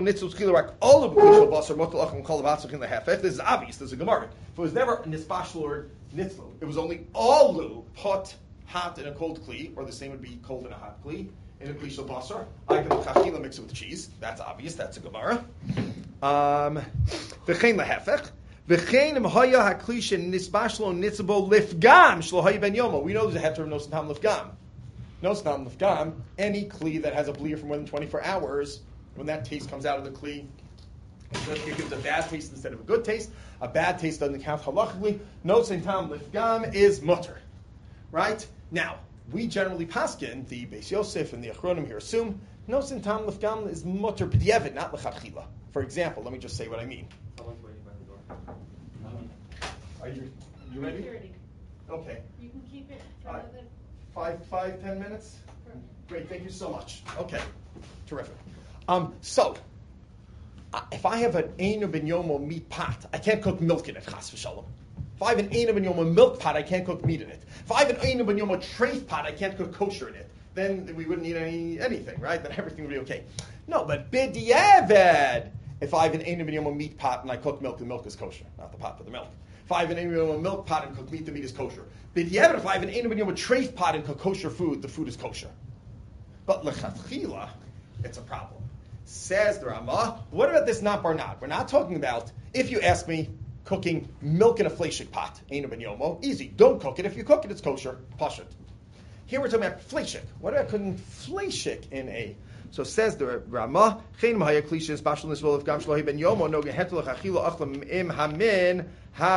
S1: There's a Gemara. If it was never nisbashlo or nitzlu, it was only alu put hot in a cold kli, or the same would be cold in a hot kli, in a kli shel basar. I can chachila mix it with cheese. That's obvious. That's a Gemara. Um, v'chein lehefech. V'chein im haya hakli shen nisbashlo nitzbo lifgam shlo haya ben yomo. We know there's a heter of nosatam lifgam. Nosatam lifgam. Any kli that has a blear for more than twenty-four hours, when that taste comes out of the kli, it gives a bad taste instead of a good taste. A bad taste doesn't count halachically. Nosatam lifgam is mutter. Right? Now, we generally paskin, the Beis Yosef and the Achronim here assume, nosatam lifgam is mutter b'diavad, not l'chachila. For example, let me just say what I mean.
S6: Someone's waiting by the door.
S1: Are you you ready?
S9: Security.
S1: Okay.
S9: You can keep it for
S1: Uh,
S9: another.
S1: Five, five, ten minutes? Great, thank you so much. Okay, terrific. Um, so, uh, if I have an Einu Ben Yomo meat pot, I can't cook milk in it, chas v'shalom. If I have an Einu Ben Yomo milk pot, I can't cook meat in it. If I have an Einu Ben Yomo treif pot, I can't cook kosher in it. Then we wouldn't need any anything, right? Then everything would be okay. No, but b'diavad, if I have an Einu Ben Yomo meat pot and I cook milk, the milk is kosher, not the pot, but the milk. If I have an Einu Ben Yomo milk pot and cook meat, the meat is kosher. B'diavad, if I have an Einu Ben Yomo treif pot and cook kosher food, the food is kosher. But lechatchila, it's a problem. Says the Ramah, what about this not barnad? We're not talking about, if you ask me, cooking milk in a fleshik pot, Einu Ben Yomo, easy. Don't cook it. If you cook it, it's kosher. Pashut. Here we're talking about fleshik. What about cooking fleshik in a... So says the Ramah, Chen mahaya klishas bashal nisvol of gam shlohi ben yomo no gehetel chachilo achlam im hamin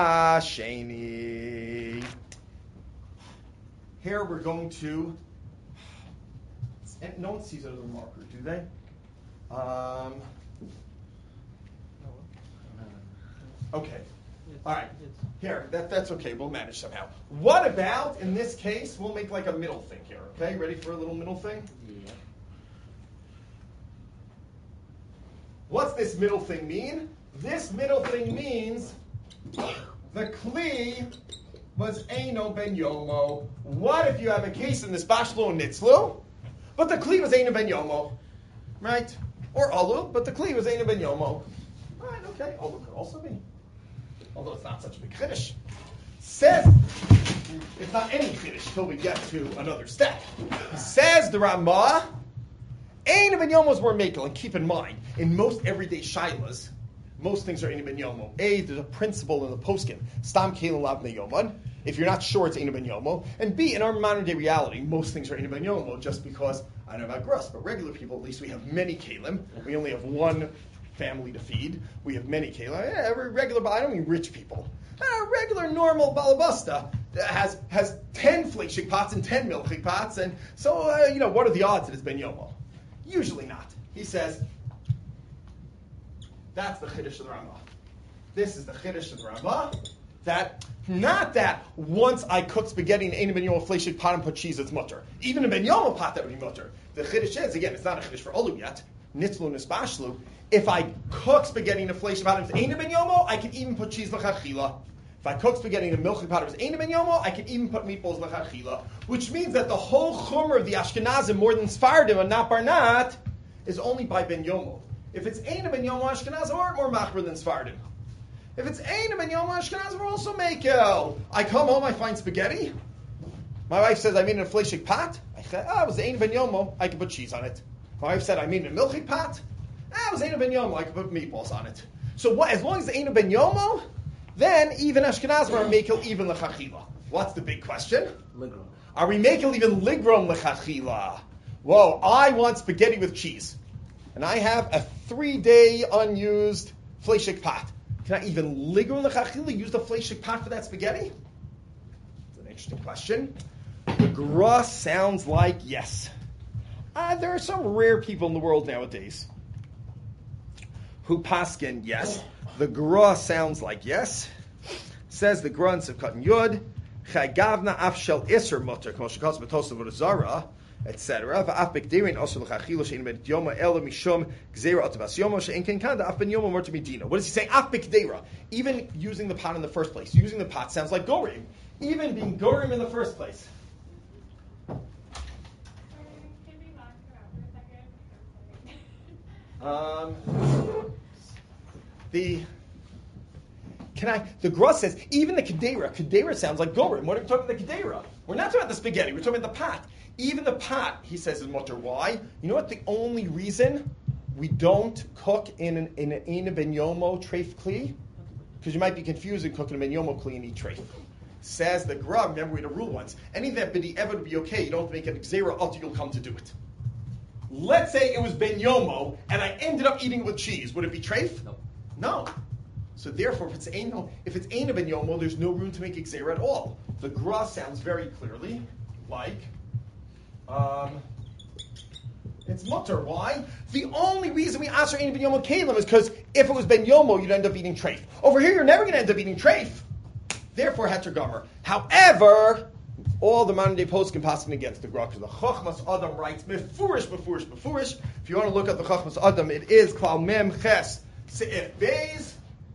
S1: hasheni. Here we're going to... And no one sees it as a marker, do they? Um, okay. All right. Here, that, that's okay. We'll manage somehow. What about, in this case, we'll make like a middle thing here, okay? Ready for a little middle thing?
S4: Yeah.
S1: What's this middle thing mean? This middle thing means the kli was Eino Ben Yomo. What if you have a case in this Bashlo and Nitzlu, but the kli was Eino Ben Yomo, right? Or Alu, but the kli was Eino Ben Yomo. Right, okay, Alu could also be. Although it's not such a big chiddush. Says, it's not any chiddush till we get to another step. Says the Ramah, Eino Ben Yomos were makel, and keep in mind, in most everyday shilas, most things are Eino Ben Yomo. A, there's a principle in the poskim, Stam Keil Lav Neyoman. If you're not sure, it's Eino Ben Yomo. And B, in our modern day reality, most things are Eino Ben Yomo just because, I don't know about Grus, but regular people, at least we have many Kalim. We only have one family to feed. We have many Kalim. Yeah, every regular, I don't mean rich people. A regular, normal Balabusta has has ten fleshik pots and ten milchik pots. And so, uh, you know, what are the odds that it's Ben Yomo? Usually not. He says, that's the Chiddush of the Ramah. This is the Chiddush of the Ramah. That, not that once I cook spaghetti in Eino Ben Yomo fleshik pot and put cheese, it's mutter. Even in Ben Yomo pot, that would be mutter. The Chiddush is, again, it's not a Chiddush for Olu yet. Nitzlu Nisbashlu. If I cook spaghetti in a fleshik pot and it's Eino Ben Yomo, I can even put cheese l'chachila. If I cook spaghetti in a milchik pot and it's Eino Ben Yomo, I can even put meatballs l'chachila. Which means that the whole chumr of the Ashkenazim, more than Sfardim and not Barnat, is only by Ben Yomo. If it's Eino Ben Yomo, Ashkenazim aren't more machmer than Sfardim. If it's Eino Ben Yomo, Ashkenazim are also mekel. I come home, I find spaghetti. My wife says I made it in a fleshik pot. I said, ah, it was Eino Ben Yomo, I can put cheese on it. My wife said I made it in a milchik pot. Ah, it was Eino Ben Yomo, I can put meatballs on it. So what, as long as the Eino Ben Yomo, then even Ashkenazim are mekel even l'chachila. What's the big question?
S4: Ligrom.
S1: Are we mekel even ligrom l'chachila? Whoa, I want spaghetti with cheese. And I have a three-day unused fleshik pot. Can I even ligrom l'chachila use the fleshik pot for that spaghetti? It's an interesting question. The Gra sounds like yes. Uh, there are some rare people in the world nowadays who paskin yes. The Gra sounds like yes. Says the Gra in Sivkat Yud. Chagavna afshel iser mutter k'moshekas b'tosav v'zara, et cetera. V'af b'kdirin osur l'chachilo she'in ben yoma elo mishum gzeira otavas yoma she'in ken kanda af ben yoma morta midina. What is he saying? Af b'kdera. Even using the pot in the first place. Using the pot sounds like gorim. Even being gorim in the first place. Um, the Can I? The Gra says even the kedera. Kedera sounds like gorim. What are we talking about the kedera? We're not talking about the spaghetti. We're talking about the pot. Even the pot, he says, is mutter. Why? You know what? The only reason we don't cook in an in an in a ben yomo treif kli, because you might be confusing cooking a ben yomo kli and eat treif. Says the Gra. Remember, we had a rule once. Anything that b'di ever would be okay. You don't have to make an xera until you'll come to do it. Let's say it was ben yomo and I ended up eating it with cheese. Would it be treif?
S4: No.
S1: No. So therefore, if it's ein, if it's ein ben yomo, there's no room to make xera at all. The Gra sounds very clearly like um, it's mutter. Why? The only reason we ask for ein ben yomo kalim is because if it was ben yomo, you'd end up eating treif. Over here, you're never going to end up eating treif. Therefore, heter gomer. However, all the modern day posts can pass against the Gra because the Chachmas Adam writes mefurish, mefurish, mefurish. If you want to look at the Chachmas Adam, it is klal mem ches seif beis.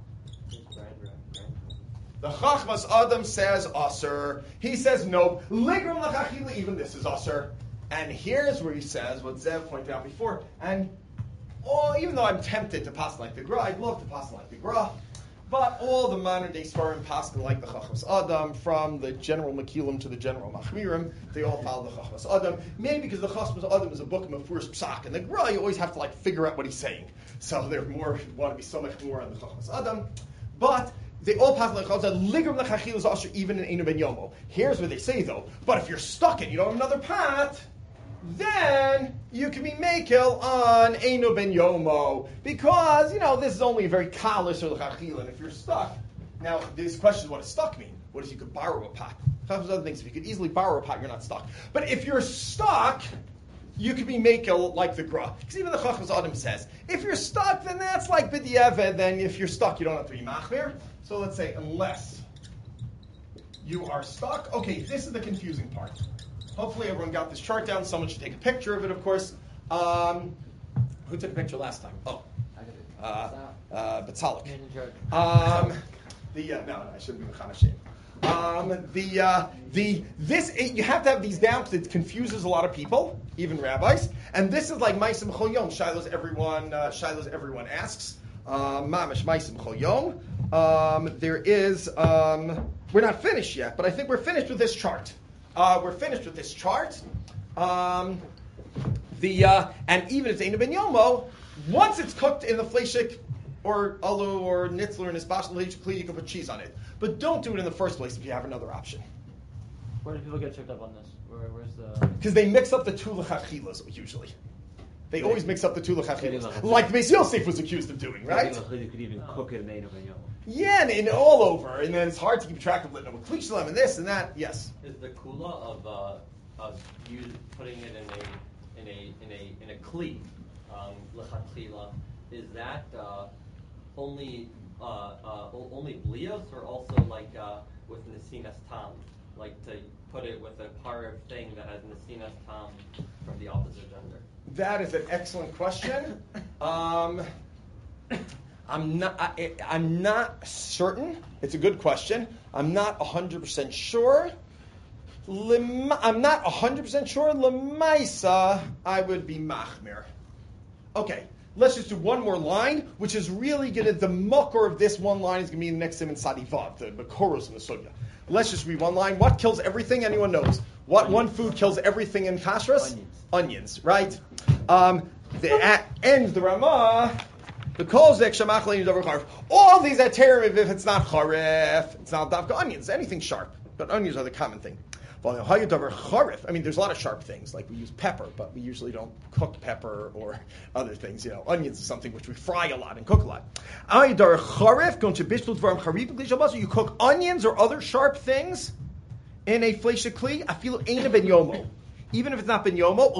S1: The Chachmas Adam says aser. He says no. Ligrum l'chachila, even this is aser. And here's where he says what Zev pointed out before. And all, even though I'm tempted to pass like the Gra, I'd love to pass like the Gra. But all the modern day Sfarim pass like the Chachmas Adam, from the general Makilim to the general Machmirim, they all follow the Chachmas Adam. Maybe because the Chachmas Adam is a book of Mefurish Psak, and the Gra you always have to like figure out what he's saying. So they're more want to be so much more on the Chachmas Adam. But they all pass like Chachmas Ligrum l'chachil is also even in Einu ben Yomo. Here's what they say though. But if you're stuck and you don't have another pot, then you can be makil on Einu ben Yomo. Because, you know, this is only a very kalish or l'chachil, and if you're stuck. Now, this question is what does stuck mean? What if you could borrow a pot? Chachmas other things. If you could easily borrow a pot, you're not stuck. But if you're stuck, you could be makil like the Gra. Because even the Chachmas Adam says, if you're stuck, then that's like b'di'eved. Then if you're stuck, you don't have to be machmir. So let's say, unless you are stuck. Okay, this is the confusing part. Hopefully everyone got this chart down. Someone should take a picture of it, of course. Um, who took a picture last time? Oh, uh, uh, Batzalek. Um, the, uh, no, I shouldn't be Mechanashim. Um, the, uh, the, this, it, you have to have these down because it confuses a lot of people, even rabbis. And this is like Maisim Chol Yom. Shiloh's everyone, uh, Shiloh's everyone asks. Mamish Maisim Chol Yom. Um, there is, um, we're not finished yet, but I think we're finished with this chart. Uh, we're finished with this chart. Um, the uh, and even if it's Einu ben Yomo, once it's cooked in the fleshik or alu or nitzler and isbashal kli, you can put cheese on it. But don't do it in the first place if you have another option.
S2: Where do people get tripped up on this? Where, where's the?
S1: Because they mix up the two lechachilas usually. They always mix up the two lechachilas, like Beis Yosef was accused of doing, right?
S4: You could even cook it in Einu ben Yomo.
S1: Yeah, and, and all over, and then it's hard to keep track of it with klishlam and this and that. Yes.
S6: Is the kula of uh, of you putting it in a in a in a in a kli um, lechatchila, is that uh, only uh, uh, only blios or also like uh, with nesinas tam, like to put it with a par thing that has nesinas tam from the opposite gender?
S1: That is an excellent question. Um, I'm not. I, I'm not certain. It's a good question. I'm not one hundred percent sure. Lema, I'm not one hundred percent sure. Lemaisa, I would be machmir. Okay, let's just do one more line, which is really going to, the makor of this one line is going to be the next sim in Sadivav, the makoros in the sugya. Let's just read one line. What kills everything? Anyone knows? What one food kills everything in kashrus?
S4: Onions.
S1: Onions, right? Um, the at ends the Ramah. The kozek shamach leinu davar charif. All these aterim, if it's not charif, it's not davka onions, anything sharp. But onions are the common thing. Well, hayu davar charif. I mean, there's a lot of sharp things. Like we use pepper, but we usually don't cook pepper or other things. You know, onions is something which we fry a lot and cook a lot. Hayu davar charif. Going to bishtul dvarim charif. You cook onions or other sharp things in a fleishik kli, afilu eina ben yomo. Even if it's not ben yomo,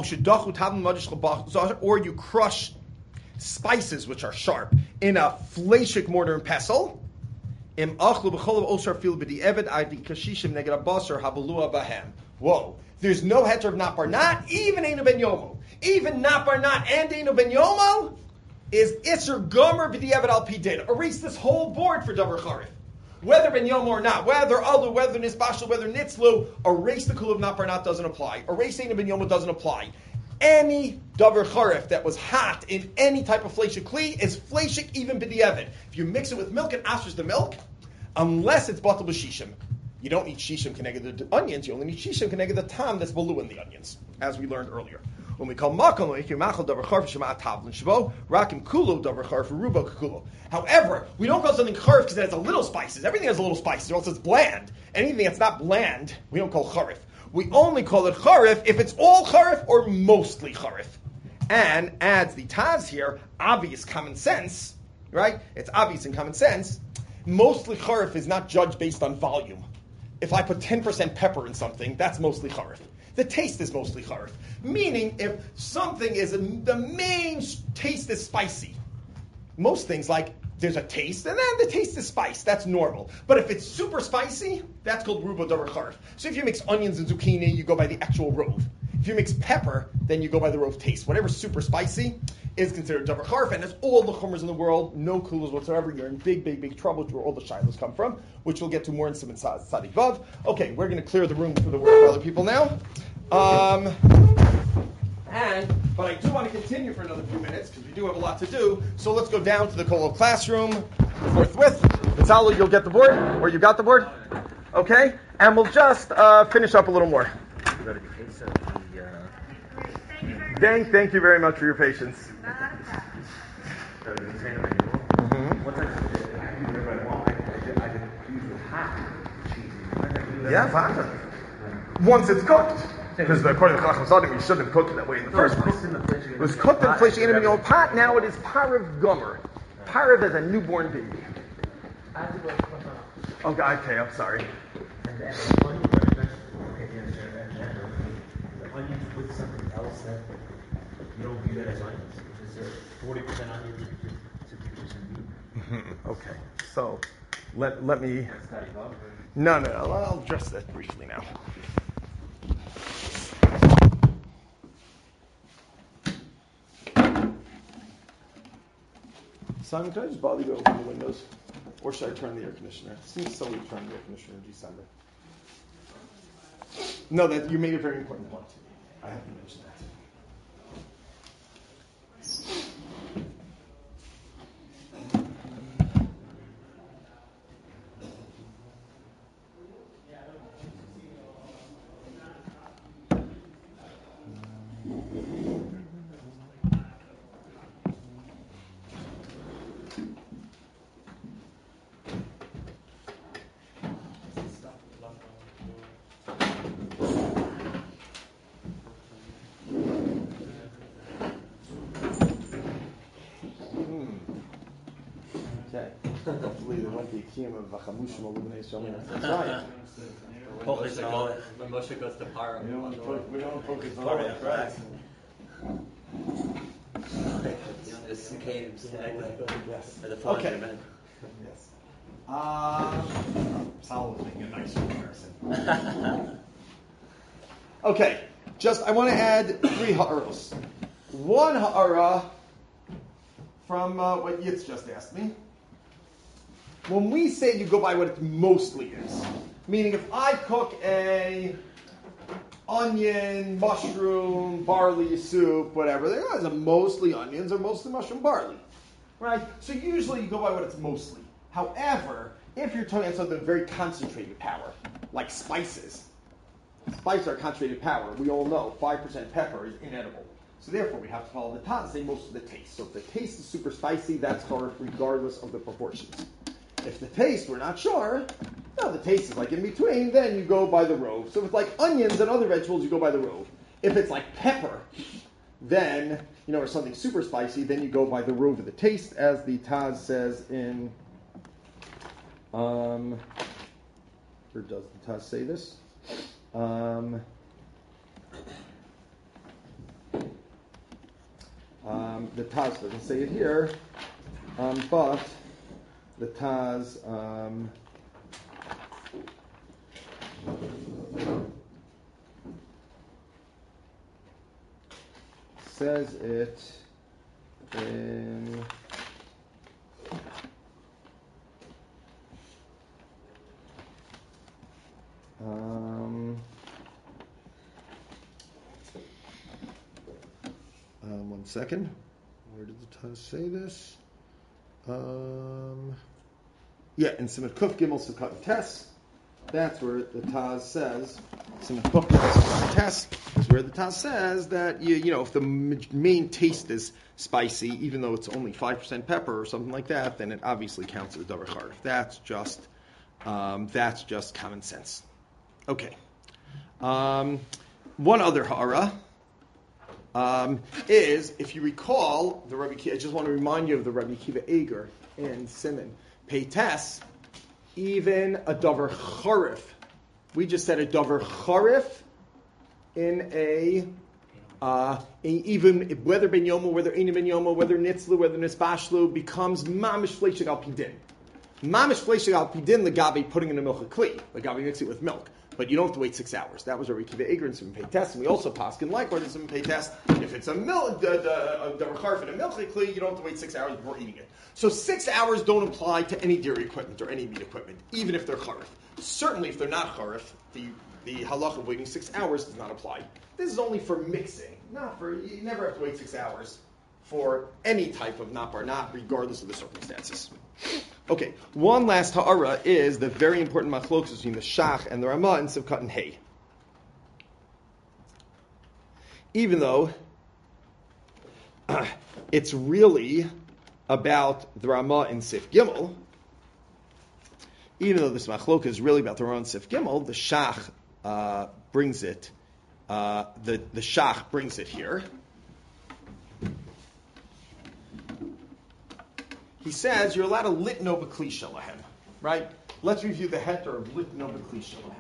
S1: or you crush spices which are sharp in a fleishik mortar and pestle. Im achlu b'cholav osar fil b'di eved adi kashishim neged abasar habalua bahem. Whoa. There's no heter of not bar not, even einu ben yomo. Even not bar not and einu ben yomo is isser gomer b'di eved al pi din. Erase this whole board for davar charif. Whether ben yomo or not, whether alu, whether nisbashal, whether nitzlu, erase the kul of not bar not doesn't apply. Erase einu ben yomo doesn't apply. Any davar charif that was hot in any type of fleishik kli is fleishik even b'di'evid. If you mix it with milk, it ashers the milk, unless it's batal b'shishim. You don't need shishim connected to onions, you only need shishim connected to the tam that's below in the onions, as we learned earlier. When we call makom, if you machal davar charif shema tavlin shvo, rakim kulo davar charif rubo kulo. However, we don't call something charif because it has a little spices. Everything has a little spices, or else it's bland. Anything that's not bland, we don't call charif. We only call it charif if it's all charif or mostly charif. And adds the Taz here, obvious common sense, right? It's obvious in common sense. Mostly charif is not judged based on volume. If I put ten percent pepper in something, that's mostly charif. The taste is mostly charif. Meaning, if something is, the main taste is spicy. Most things, like, there's a taste, and then the taste is spice. That's normal. But if it's super spicy, that's called rubo davar charif. So if you mix onions and zucchini, you go by the actual rove. If you mix pepper, then you go by the rove taste. Whatever's super spicy is considered davar charif, and there's all the chumras in the world, no kulas whatsoever. You're in big, big, big trouble, where all the shilos come from, which we'll get to more in Simon Sadiq Vav. Okay, we're going to clear the room for the work for other people now. Um... And, but I do want to continue for another few minutes because we do have a lot to do. So let's go down to the Kolo classroom forthwith. Gonzalo, you'll get the board, or you got the board, okay? And we'll just uh, finish up a little more. Thank, thank you very much for your patience. Yeah, fine. Once it's cooked. Because according to Chacham Sadim, you shouldn't have cooked it that way in the first place. It was cooked in the flesh in a pot. Now it is parav gomer. Parav is a newborn baby. Okay, okay, I'm sorry.
S4: And then the onion, okay, and the onions with something else that you don't view that as onions. Is there forty percent onions, sixty percent meat?
S1: Okay, so let let me. No, no, no. I'll address that briefly now. Simon, can I just bother you to open the windows? Or should I turn the air conditioner? It seems silly to turn the air conditioner in December. No, that you made a very important point. I haven't mentioned that. Hopefully there won't be a kiyum of vachamushim illuminate shomim. That's right.
S6: When Moshe goes to Paro.
S1: We don't we don't focus on that, right?
S6: The cicada instead.
S1: Yes.
S6: Or the
S1: Okay.
S6: men.
S1: Yes. Um, Sal was making a nice comparison. Okay. Just I want to add three ha'aros. One ha'ara from uh, what Yitz just asked me. When we say you go by what it mostly is, meaning if I cook a onion, mushroom, barley soup, whatever, there are mostly onions or mostly mushroom, barley, right? So usually you go by what it's mostly. However, if you're talking about something with very concentrated power, like spices, spices are concentrated power. We all know five percent pepper is inedible. So therefore, we have to follow the Taz and say most of the taste. So if the taste is super spicy, that's hard regardless of the proportions. If the taste, we're not sure, no, the taste is like in between, then you go by the rove. So if it's like onions and other vegetables, you go by the rove. If it's like pepper, then, you know, or something super spicy, then you go by the rove of the taste, as the Taz says in, um, or does the Taz say this? Um, um, the Taz doesn't say it here, um, but the Taz um, says it in um, um, one second. Where did the Taz say this? Um, yeah, in Simon Kuf Gimel Sukkot Tes. That's where the Taz says, Simon Kuf Gimel Sukkot Tes is where the Taz says that you you know if the main taste is spicy, even though it's only five percent pepper or something like that, then it obviously counts as a davar charif. That's just um, that's just common sense. Okay. Um, one other ha'ara. Um, is, if you recall, the Rabbi Kiva, I just want to remind you of the Rabbi Kiva Eger in Simon Peites, even a davar charif. We just said a davar charif in a, uh, in even whether ben yomo, whether eini ben yomo, whether nitzlu, whether nisbashlu, becomes mamish fleishig al pidin. Mamish fleishig al pidin legabe putting in a milk kli, legabe mix it with milk. But you don't have to wait six hours. That was a Rabbi Kiva Eger in Simon Peites, and we also paskin likewise in Simon Peites. If it's a milk, the the charif and a milk kli, you don't have to wait six hours before eating it. So six hours don't apply to any dairy equipment or any meat equipment, even if they're charif. Certainly, if they're not charif, the the halach of waiting six hours does not apply. This is only for mixing, not for you never have to wait six hours for any type of napar, not regardless of the circumstances. Okay, one last ha'ara is the very important machlokas between the Shach and the Ramah in Sivkat and Hay. Even though uh, it's really about the Ramah in Sif Gimel, even though this machloka is really about the Ramah in Sif Gimel, the Shach uh, brings it. Uh, the the Shach brings it here. He says you're allowed to litno b'kli shalahem, right? Let's review the heter of litno b'kli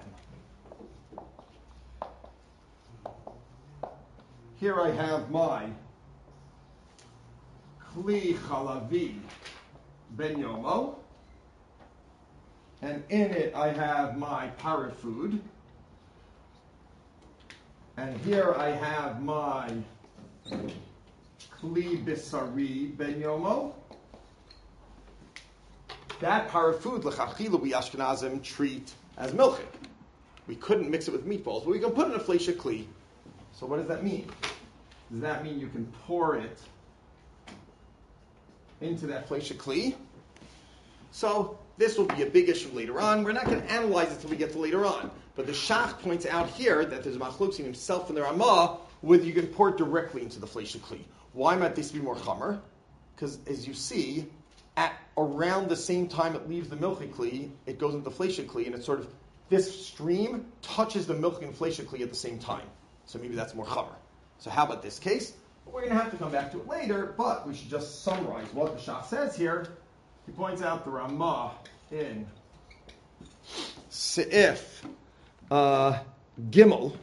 S1: shalahem. Here I have my kli chalavi ben yomo, and in it I have my parrot food, and here I have my kli bisari ben yomo. That parrot food, l'chachila, we Ashkenazim treat as milchik. We couldn't mix it with meatballs, but we can put it in a fleisha kli. So what does that mean? Does that mean you can pour it into that fleisha kli? So this will be a big issue later on. We're not going to analyze it until we get to later on. But the Shach points out here that there's a machlokes in himself and the Ramah whether you can pour it directly into the fleisha kli. Why might this be more chamer? Because as you see, at around the same time it leaves the milchik kli, it goes into the fleisha kli, and it's sort of, this stream touches the milk and fleisha kli at the same time. So maybe that's more chamer. So how about this case? We're going to have to come back to it later, but we should just summarize what the Shach says here. He points out the Ramah in Seif uh, Gimel.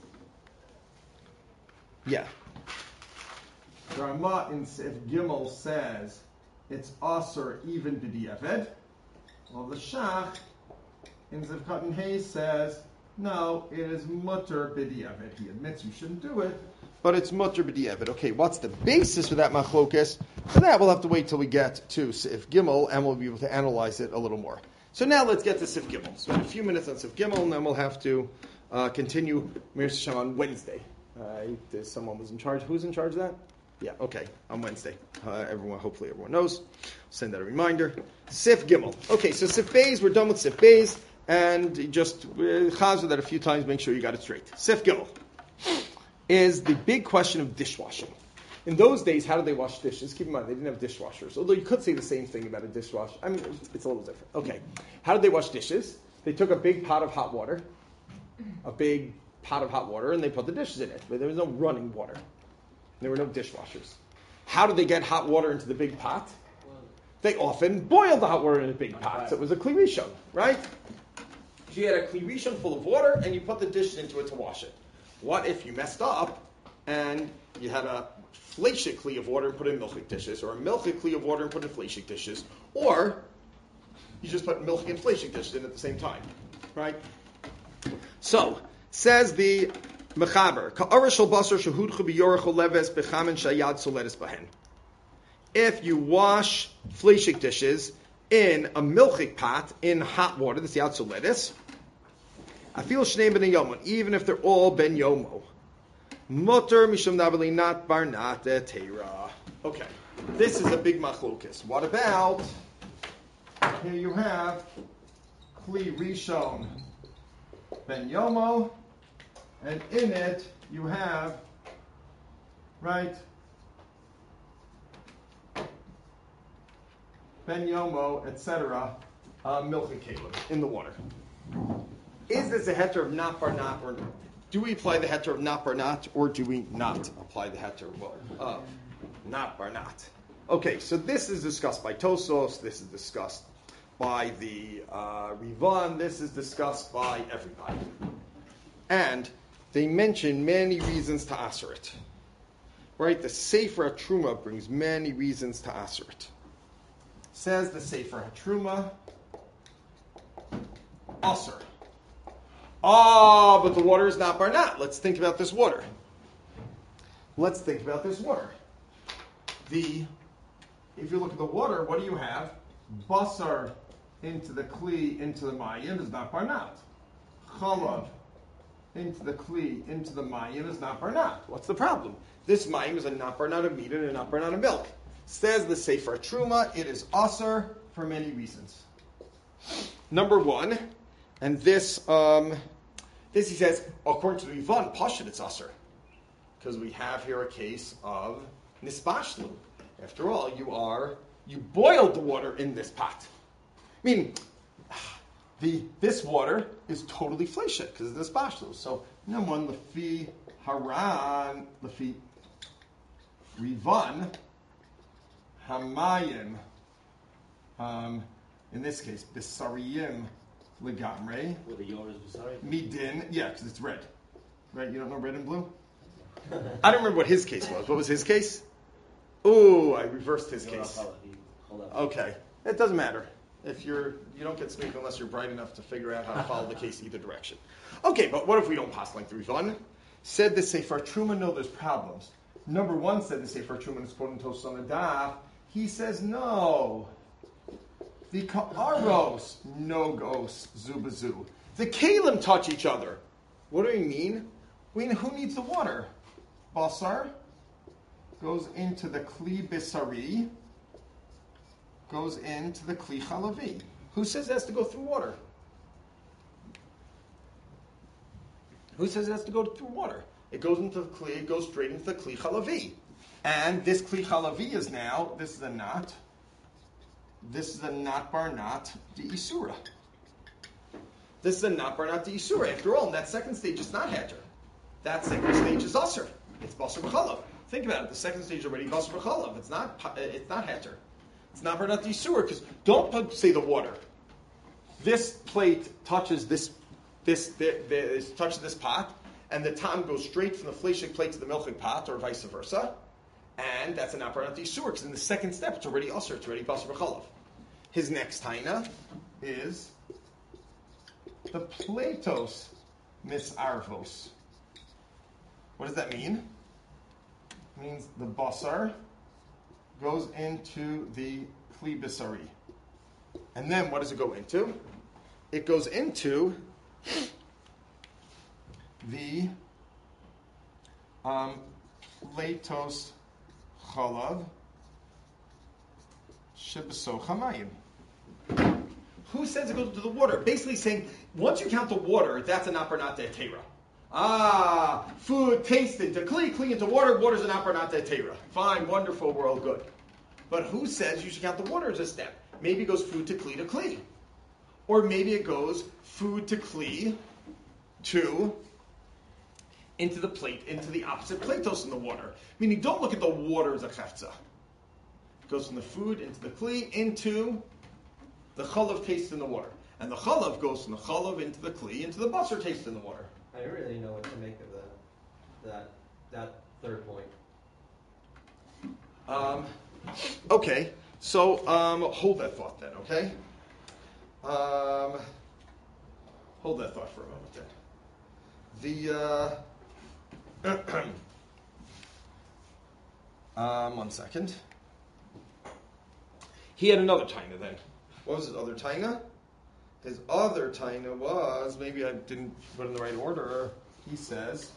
S1: Yeah. The Ramah in Seif Gimel says it's Aser even b'diavad. Well, the Shach in Zivkat and Hay says, no, it is mutter b'diavad. He admits you shouldn't do it, but it's mutter b'diavad. Okay, what's the basis for that machlokas? For that, we'll have to wait till we get to Seif Gimel, and we'll be able to analyze it a little more. So now let's get to Seif Gimel. So a few minutes on Seif Gimel, and then we'll have to uh, continue Mir Hashem on Wednesday. Uh, someone was in charge. Who's in charge of that? Yeah, okay, on Wednesday. Uh, everyone, hopefully everyone knows. Send out a reminder. Seif Gimel. Okay, so Seif Beis, we're done with Seif Beis, and just uh, chazer that a few times, make sure you got it straight. Seif Gimel is the big question of dishwashing. In those days, how did they wash dishes? Keep in mind, they didn't have dishwashers, although you could say the same thing about a dishwasher. I mean, it's a little different. Okay, how did they wash dishes? They took a big pot of hot water, a big pot of hot water, and they put the dishes in it, but there was no running water. There were no dishwashers. How did they get hot water into the big pot? They often boiled the hot water in a big pot. So it was a kli rishon, right? So you had a kli rishon full of water, and you put the dish into it to wash it. What if you messed up and you had a fleishik kli of water and put in milchik dishes, or a milchik kli of water and put in fleishik dishes, or you just put milchik and fleishik dishes in at the same time, right? So says the mechaber, ka'ara shel basar shehudchu biyorach leves bechamen shayad soledes bahen. If you wash fleishik dishes in a milchik pot in hot water, that's yad soledes, I feel shnei ben yomon, even if they're all ben yomo. Mutter mishum navali not barnat teira. Okay, this is a big machlokas. What about, here you have kli rishon ben yomo, and in it you have, right, ben yomo, et cetera, uh, milchik kalim in the water. Is this a heter of not barnat, or do we apply the heter of not barnat, or do we not apply the heter of not barnat? Okay, so this is discussed by Tosos, this is discussed by the uh, Rivan, this is discussed by everybody. And they mention many reasons to answer it. Right? The Sefer HaTruma brings many reasons to answer it. Says the Sefer HaTruma, Aser. Ah, but the water is not barnat. Let's think about this water. Let's think about this water. The, if you look at the water, what do you have? Basar into the kli, into the mayim is not barnat. Chalav into the kli, into the mayim is not barnat. What's the problem? This mayim is a not barnat of meat and a not barnat of milk. Says the Sefer Truma, it is aser for many reasons. Number one, and this, um, this he says, according to the Rivan, Pashut, it's aser. Because we have here a case of nispashlu. After all, you are, you boiled the water in this pot. I mean, the, this water is totally fleishik because of nispashlu. So, number one, lefi haran, lefi Rivan, hamayim, um, in this case, bisariyim, Legamre.
S4: With the yours beside.
S1: Midin. Yeah, because it's red. Right? You don't know red and blue? I don't remember what his case was. What was his case? Ooh, I reversed his case. Okay. It doesn't matter. If you're, you don't get speak unless you're bright enough to figure out how to follow the case either direction. Okay, but what if we don't pass like three fun? Said the Sefer Truma, no, there's problems. Number one said the Sefer Truma is quoting Tosos on the daf. He says no. The ka'aros no goes zubazu. The kalim touch each other. What do we mean? We mean who needs the water? Basar goes into the kli bisari, goes into the kli chalavi. Who says it has to go through water? Who says it has to go through water? It goes into the kli, it goes straight into the kli chalavi. And this kli chalavi is now, this is a knot. This is a not barnat de isura. This is a not barnat de isura. After all, in that second stage, it's not heter. That second stage is aser. It's basar b'chalav. Think about it. The second stage is already basar b'chalav. It's not. It's not heter. It's not barnat de isura because don't put, say the water. This plate touches this. This, this, this touches this pot, and the tam goes straight from the fleishik plate to the milchik pot, or vice versa. And that's an aparat yisur, because in the second step, it's already usher, it's already basar b'chalav. His next taina is the platos misarvos. What does that mean? It means the basar goes into the kli bisari. And then what does it go into? It goes into the um, platos chalav shibaso chamayim. Who says it goes into the water? Basically saying, once you count the water, that's an aparnat te'era. Ah, food tasted to kli, kli into water, water's an aparnat te'era. Fine, wonderful, we're all good. But who says you should count the water as a step? Maybe it goes food to kli to kli. Or maybe it goes food to kli to into the plate, into the opposite platos in the water. Meaning, don't look at the water as a chefza. It goes from the food into the kli, into the chalav taste in the water. And the chalav goes from the chalav into the kli, into the basar taste in the water.
S6: I don't really know what to make of the, that that third point.
S1: Um, okay, so um, hold that thought then, okay? Um, hold that thought for a moment then. The, uh, um, one second. He had another taina then. What was his other taina? His other taina was, maybe I didn't put it in the right order, he says,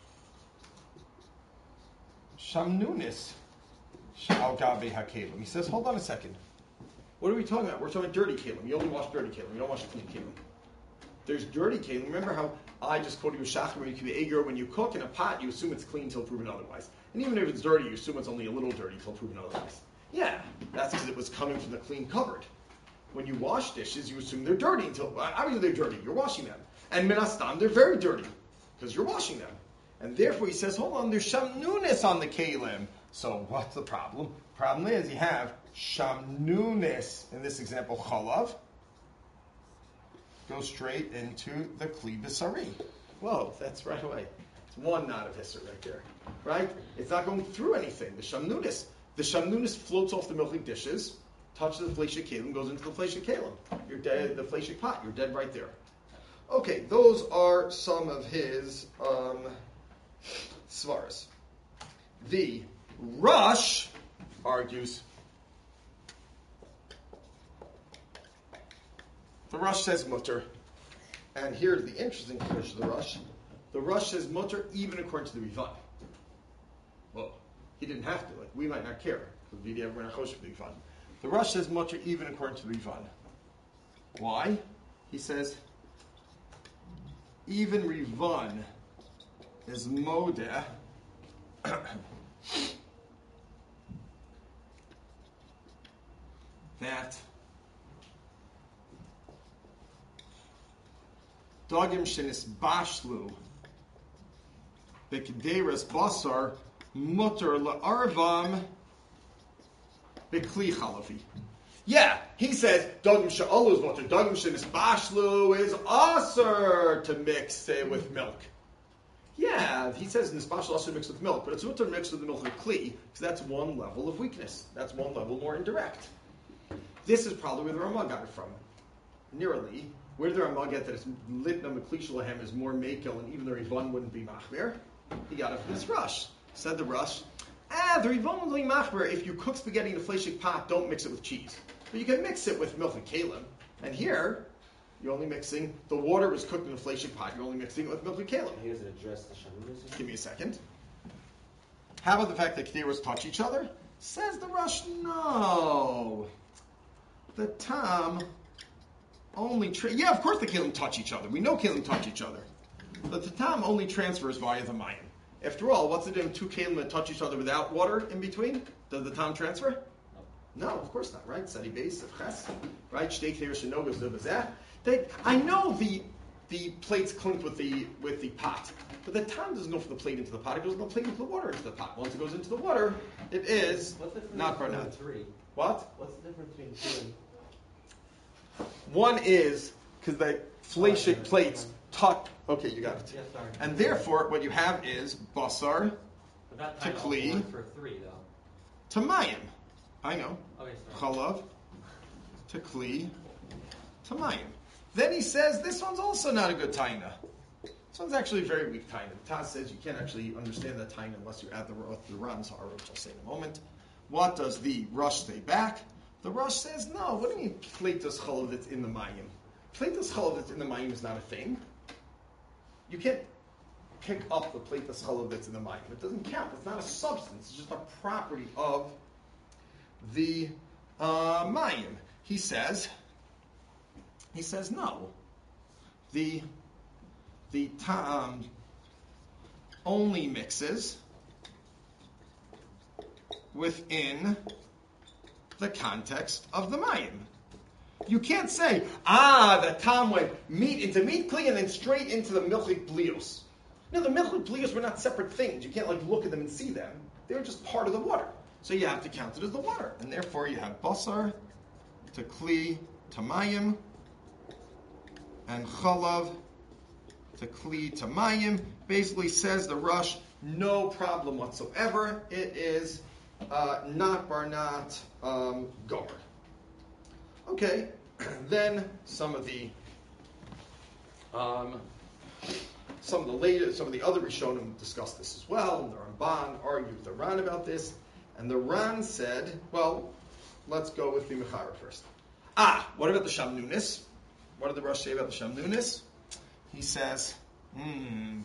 S1: Shamnunis. Shal gabe hakelim. He says, hold on a second. What are we talking about? We're talking about dirty kelim. You only wash dirty kelim. You don't wash clean kelim. There's dirty kelim. Remember how I just quoted you shachar when you can be eger. When you cook in a pot, you assume it's clean until proven otherwise. And even if it's dirty, you assume it's only a little dirty until proven otherwise. Yeah, that's because it was coming from the clean cupboard. When you wash dishes, you assume they're dirty until, obviously they're dirty. You're washing them. And minastam, they're very dirty because you're washing them. And therefore he says, hold on, there's shamnunis on the kelim. So what's the problem? Problem is you have shamnunis, in this example, chalav, go straight into the kli b'sari. Whoa, that's right away. It's one knot of hisser right there. Right? It's not going through anything. The shamnunis. The shamnunis floats off the milking dishes, touches the fleshik kelim, goes into the fleshik kelim. You're dead, the fleshik pot. You're dead right there. Okay, those are some of his um, svaras. The Rush argues. The Rush says mutter. And here's the interesting position of the Rush. The Rush says mutter even according to the Rivan. Well, he didn't have to. Like, we might not care. The Rush says mutter even according to the Rivan. Why? He says, even Rivan is modeh. That dogim shenis bashlu bekederas basar mutter la'arvam bekli chalafi. Yeah, he says dogim she'alu is mutter. Dogim shenis bashlu is aser to mix it with milk. Yeah, he says this bashlu also mixed with milk, but it's mutter mixed with the milk of kli because that's one level of weakness. That's one level more indirect. This is probably where the Ramah got it from. Nearly, where did the Ramah get that it's litna mekli shalahem is more mekel and even the Rivan wouldn't be machmer? He got it from this Rush. Said the Rush, ah, the Rivan would be machmer if you cook spaghetti in a fleshik pot, don't mix it with cheese. But you can mix it with milk and kalim. And here, you're only mixing, the water was cooked in a fleshik pot, you're only mixing it with milk and kalim.
S4: He doesn't address the shavuos.
S1: Give me a second. How about the fact that kederos touch each other? Says the Rush, no. The tam only, tra- yeah, of course the kelim touch each other. We know kelim touch each other. But the tam only transfers via the mayim. After all, what's the difference? Two kelim that touch each other without water in between? Does the tam transfer? No, of course not, right? Sadi base of ches, right? Shtei kederos shenogas zeh. They, I know the the plates clink with the with the pot, but the tam doesn't go from the plate into the pot. It goes from the plate into the water into the pot. Once it goes into the water, it is not burned out.
S6: Three.
S1: What?
S6: What's the difference between two and
S1: one is because the fleshik plates touch. Okay, you got it.
S6: Yeah, sorry.
S1: And therefore, what you have is basar
S6: But that
S1: to
S6: time
S1: kli
S6: also for three though.
S1: to mayim. I know.
S6: Okay, sorry.
S1: Chalav to kli to mayim. Then he says this one's also not a good taina. This one's actually a very weak taina. The Taz says you can't actually understand that taina unless you add the the Ran's har, which I'll say in a moment. What does the Rush say back? The Rush says, no, what do you mean Platus chalav that's in the mayim? Platus chalav that's in the mayim is not a thing. You can't pick up the Platus chalav that's in the mayim. It doesn't count. It's not a substance. It's just a property of the uh, mayim. He says, he says, no. The, the tam only mixes within the context of the mayim. You can't say, ah, the tam went meat into meat kli and then straight into the milchik blios. No, the milchik blios were not separate things. You can't like look at them and see them. They were just part of the water. So you have to count it as the water. And therefore you have basar to kli to mayim and chalav to kli to mayim. Basically says the Rush, no problem whatsoever. It is uh, not barnat um, gomer. Okay, then some of the um, some of the later, some of the other Rishonim discussed this as well, and the Ramban argued with the Ran about this, and the Ran said, well, let's go with the Mechaber first. Ah, what about the Shamnunis? What did the Rosh say about the Shamnunis? He says, hmm,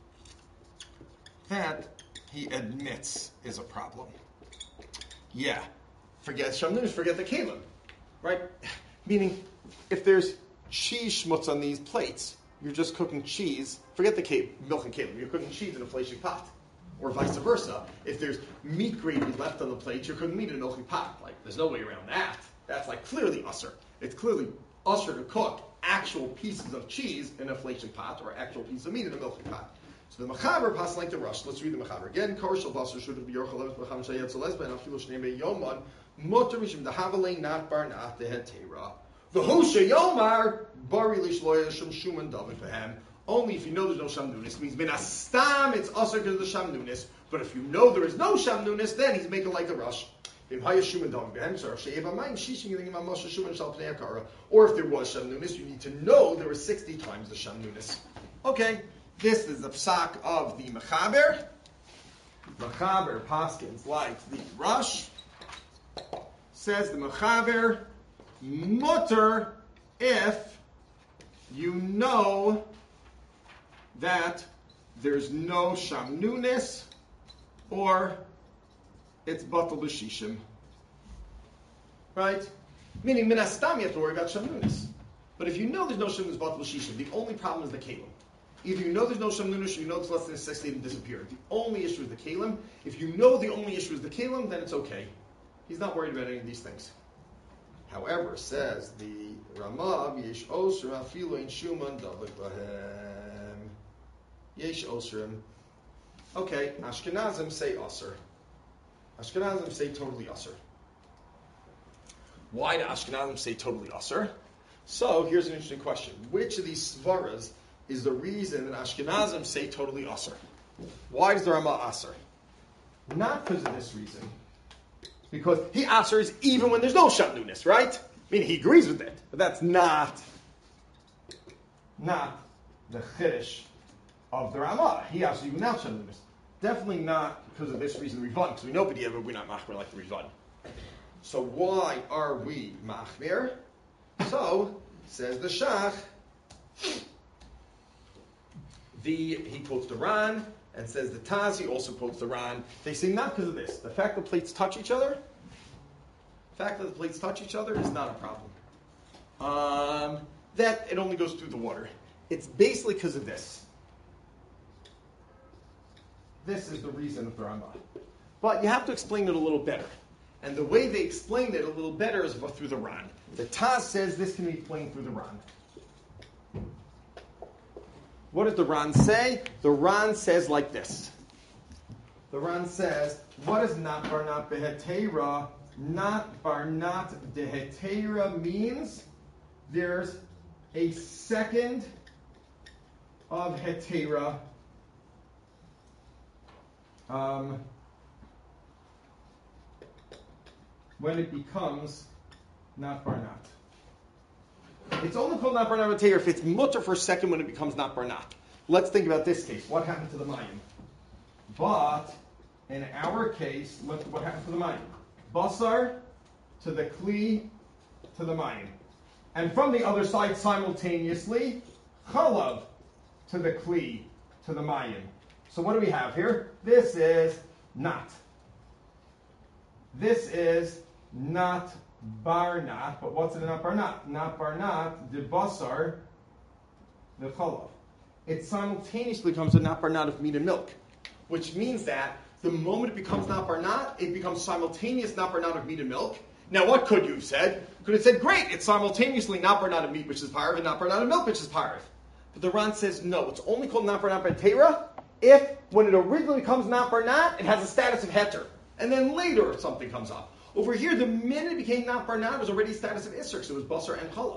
S1: that he admits is a problem. Yeah, forget Shamnunis, forget the Kalim, right? Meaning, if there's cheese schmutz on these plates, you're just cooking cheese, forget the kalim, milk and kalim, you're cooking cheese in a fleshig pot. Or vice versa. If there's meat gravy left on the plate, you're cooking meat in a milky pot. Like, there's no way around that. That's like clearly usher. It's clearly usher to cook actual pieces of cheese in a fleshig pot or actual pieces of meat in a milky pot. So the Mechaber passes like the Rush. Let's read the Mechaber again. Korshal basar should be yorchalev b'cham shayat zolezba and afilu shnei yoman motor mishim dahavalei not barnat dehetera. V'husha yomar bari lishloya shum shuman david behem. Only if you know there's no shamnunis. Means minastam it's usher because of the shamnunis. But if you know there is no shamnunis, then he's making like the Rush. Or if there was shamnunis, you need to know there was sixty times the shamnunis. Okay, this is the psak of the Mechaber. Mechaber paskins like the Rush. Says the Mechaber, mutter if you know that there's no shamnunis or it's batal b'shishim. Right? Meaning, minastam you have to worry about shamnunis. But if you know there's no shamnunis, batal b'shishim, the only problem is the kalim. Either you know there's no shamnunis or you know it's less than sixty and disappeared. The only issue is the kalim. If you know the only issue is the kalim, then it's okay. He's not worried about any of these things. However, says the Ramav, Yesh Osram, Afilu Ein Shuman, Davik Lahem. Yesh Osram. Okay, Ashkenazim say Asr. Ashkenazim say totally Asr. Why do Ashkenazim say totally Asr? So, here's an interesting question. Which of these Svaras is the reason that Ashkenazim say totally Asr? Why does the Rama Asr? Not because of this reason. Because he Asrs even when there's no Shamnunis, right? I mean, he agrees with it. But that's not, not the Chiddush of the Rama. He Asrs even without Shamnunis. Definitely not because of this reason Rivan, because we know B'diavad we're not Machmer like the Rivan. So why are we Machmer? So, says the Shach, the, he quotes the Ran, and says the Taz, he also quotes the Ran. They say not because of this. The fact that plates touch each other, the fact that the plates touch each other is not a problem. Um, that, it only goes through the water. It's basically because of this. This is the reason of the Rambam. But you have to explain it a little better. And the way they explain it a little better is through the Ran. The Taz says this can be explained through the Ran. What does the Ran say? The Ran says like this. The Ran says, what is not barnat behetera? Not barnat dehetera means there's a second of hetera. Um, when it becomes not barnat. It's only called not barnat hetera if it's mutter for a second when it becomes not barnat. Let's think about this case. What happened to the mayim? But in our case, look what happened to the mayim. Basar to the kli to the mayim. And from the other side simultaneously, chalav to the kli to the mayim. So what do we have here? This is not. This is not barnat, but what's in not barnat? Not barnat, the basar, the chalav. It simultaneously becomes a not barnat of meat and milk, which means that the moment it becomes not barnat, it becomes simultaneous not barnat of meat and milk. Now, what could you have said? Could have said, great, it's simultaneously not barnat of meat, which is parv, and not barnat of milk, which is parv. But the Ran says, no, it's only called not barnat b'teira if, when it originally comes not barnat, it has a status of heter. And then later something comes up. Over here, the minute it became not barnat, it was already a status of isser, so it was basar and chalav.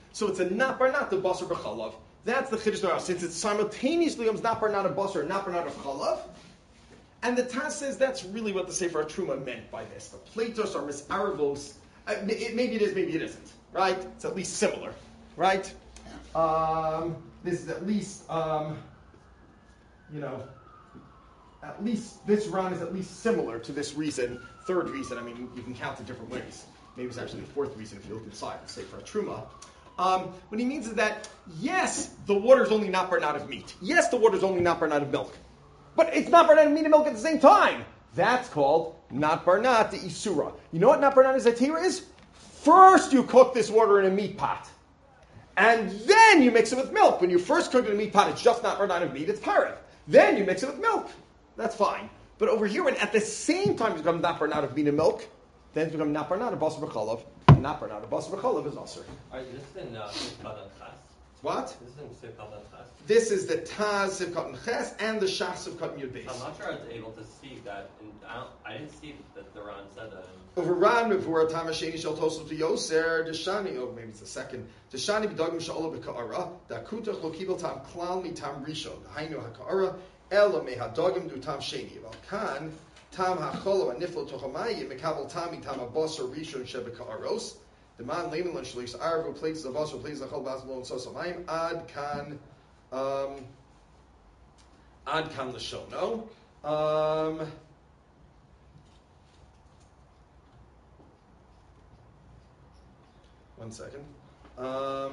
S1: So it's a not barnat of basar b'chalav. That's the chiddush now. Since it's simultaneously comes not barnat of basar and not barnat of chalav, and the Taz says that's really what the Sefer Truma meant by this. The platos are misarvos. Uh, it, maybe it is, maybe it isn't. Right? It's at least similar. Right? Um, this is at least, um, you know, at least this run is at least similar to this reason. Third reason. I mean, you can count it different ways. Maybe it's actually the fourth reason if you look inside the Sefer Truma. Um, what he means is that, yes, the water is only not barnat of meat. Yes, the water is only not barnat of milk. But it's not barnat of meat and milk at the same time. That's called not barnat the isura. You know what not barnat is atira is? First you cook this water in a meat pot. And then you mix it with milk. When you first cook it in a meat pot, it's just not barnat of meat, it's parad. Then you mix it with milk. That's fine. But over here, when at the same time it's become not barnat of meat and milk, then it's become not barnat of basar b'chalav. Not barnat of basar b'chalav is aser.
S6: Alright, this is in uh, Sivkat and Ches.
S1: What?
S6: This is in Sivkat and Ches.
S1: This is the Taz Sivkat and Ches and the Shach Sivkat and Yud Beis.
S6: I'm not sure I was able to see that. In, I, don't, I didn't see that the Ran said that. In,
S1: Over Ran before Tamasheni Shel Tosel to Yoser Deshani. Oh, maybe it's the second. Deshani b'dagim she'olah b'ka'ara dakutach lo kibel tam klal mi tam rishon hainu haka'ara ela mehadagim du tam sheni. Val kan tam hacholo aniflo tochamayim mekabel tam mi tam abosar rishon shebeka'aros. The man layman lunch leaves arvo plates of abosar plates achol baslo and sosamayim ad kan um ad kan l'shono. Um. One second. Um,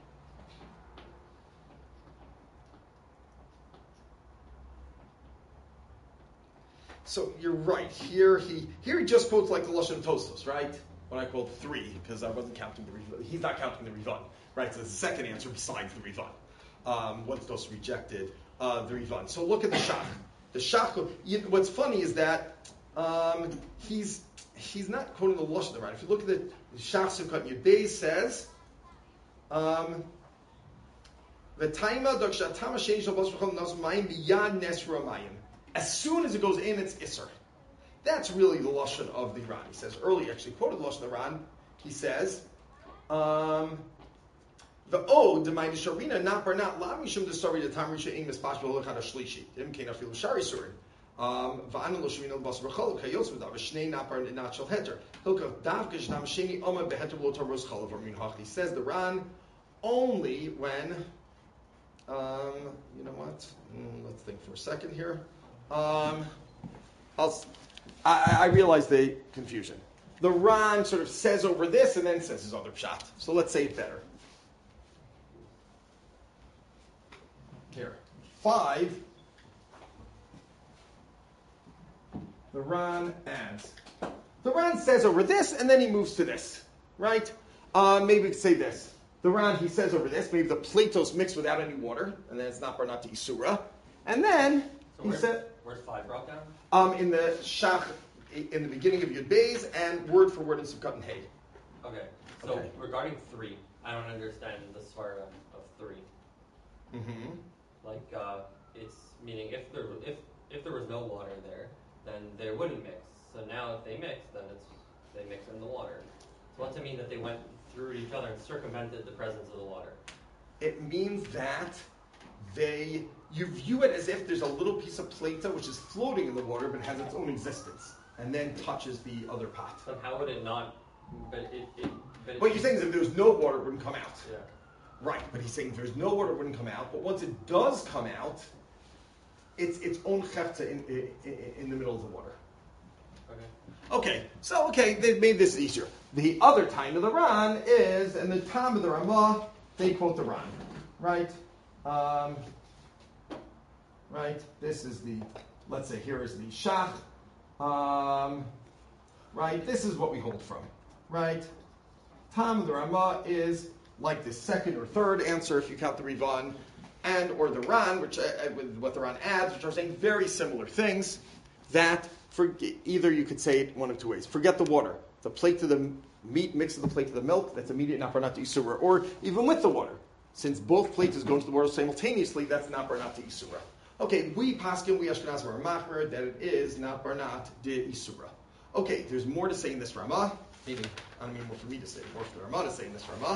S1: so you're right. Here he here he just quotes like the Lashon of Tosfos, right? When I quote three, because I wasn't counting the Rivan. He's not counting the Rivan, right? So it's the second answer besides the Rivan. Um, once those rejected uh, the Rivan. So look at the Shach. The Shach. You, what's funny is that um, he's he's not quoting the Lashon, right? If you look at the Shach Sivkat Yud Beis says. Um, as soon as it goes in, it's Isser. That's really the Lashon of the Ran. He says earlier, actually quoted the Lashon of the Ran. He says, um, the O, the Maidi Sharina, not Barnat, La Mishum the story the Tamrisha Ing Mispash Belochad Shlishi, Im Kena Filu Shari Surin. Um, Va'ana Losharina Basar B'chol, Kayos V'dav, Shnei Napar Nachal Heter. Hilka Davkish Nam Sheni Oma Beheter Lotar Ros Chalav Armin Hach. He says the Ran only when, um, you know what? Mm, let's think for a second here. Um, I'll, I, I realize the confusion. The Ran sort of says over this and then says his other pshat. So let's say it better. Here. Five. The Ran adds. The Ran says over this and then he moves to this. Right? Uh, maybe we could say this. The Ran, he says over this, maybe the platos mixed without any water, and then it's not barnat isura. And then
S6: so
S1: he
S6: where's,
S1: said,
S6: where's five brought down?
S1: Um, in the Shach, in the beginning of Yud Beis, and word for word in Sivkat and Hay.
S6: Okay. So
S1: Okay.
S6: regarding three, I don't understand the svara of three.
S1: Mm-hmm.
S6: Like uh, it's meaning if there if if there was no water there, then they wouldn't mix. So now if they mix, then it's they mix in the water. So what's it mean that they went through each other and circumvented the presence of the water?
S1: It means that they, you view it as if there's a little piece of plata which is floating in the water but has its own existence, and then touches the other pot.
S6: Then how would it not? But it. it but
S1: What
S6: it,
S1: you're saying is if there was no water, it wouldn't come out.
S6: Yeah.
S1: Right, but he's saying if there's no water, it wouldn't come out. But once it does come out, it's its own chefta in, in, in the middle of the water.
S6: Okay.
S1: Okay, so okay, they made this easier. The other time of the Ran is, and the time of the Ramah, they quote the Ran, right? Um, right. This is the, let's say here is the Shach, um, right? This is what we hold from, right? Time of the Ramah is like the second or third answer if you count the Rivan, and or the Ran, which uh, with what the Ran adds, which are saying very similar things. That for either you could say it one of two ways. Forget the water. The plate to the meat mixed with the plate to the milk, that's immediate not barnat isura. Or even with the water. Since both plates is going to the water simultaneously, that's not barnat isura. Okay, we paskin, we Ashkenazim are machmer, that it is not barnat de isura. Okay, there's more to say in this Ramah. Meaning, I don't mean more for me to say, more for the Ramah to say in this Ramah.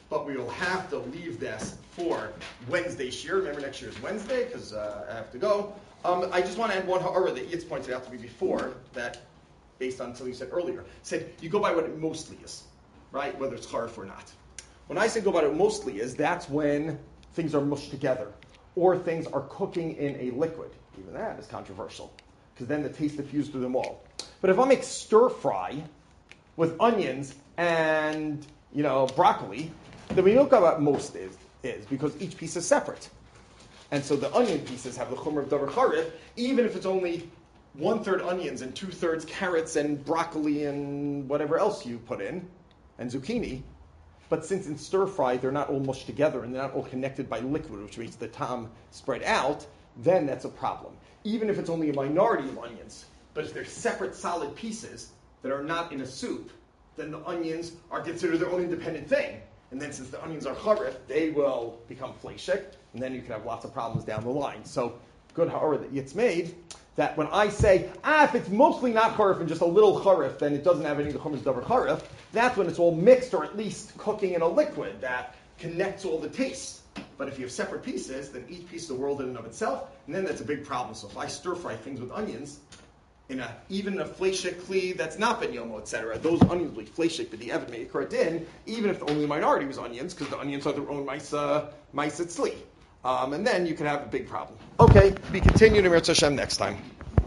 S1: but we will have to leave this for Wednesday's year. Remember, next year is Wednesday, because uh, I have to go. Um, I just want to add one ha'ara that Yitz pointed out to me before, that, based on something you said earlier, said you go by what it mostly is, right, whether it's charif or not. When I say go by what it mostly is, that's when things are mushed together, or things are cooking in a liquid. Even that is controversial, because then the taste diffused through them all. But if I make stir fry with onions and, you know, broccoli, then we don't go about most is, is because each piece is separate. And so the onion pieces have the chumr of davar charif, even if it's only one-third onions and two-thirds carrots and broccoli and whatever else you put in, and zucchini. But since in stir fry they're not all mushed together and they're not all connected by liquid, which makes the tom spread out, then that's a problem. Even if it's only a minority of onions, but if they're separate solid pieces that are not in a soup, then the onions are considered their own independent thing. And then since the onions are charif, they will become fleshik, and then you can have lots of problems down the line. So good ha'ara that Yitz made, that when I say, ah, if it's mostly not charif and just a little charif, then it doesn't have any of the chumras davar charif, that's when it's all mixed or at least cooking in a liquid that connects all the tastes. But if you have separate pieces, then each piece is a world in and of itself, and then that's a big problem. So if I stir fry things with onions, in a even a fleshik kli that's not ben yomo, et cetera, those onions will be fleshik, but the evet meikar din, even if only a minority was onions, because the onions are their own maisa maisa tzli. Um, and then you can have a big problem. Okay, be continued in Mirz Hashem next time.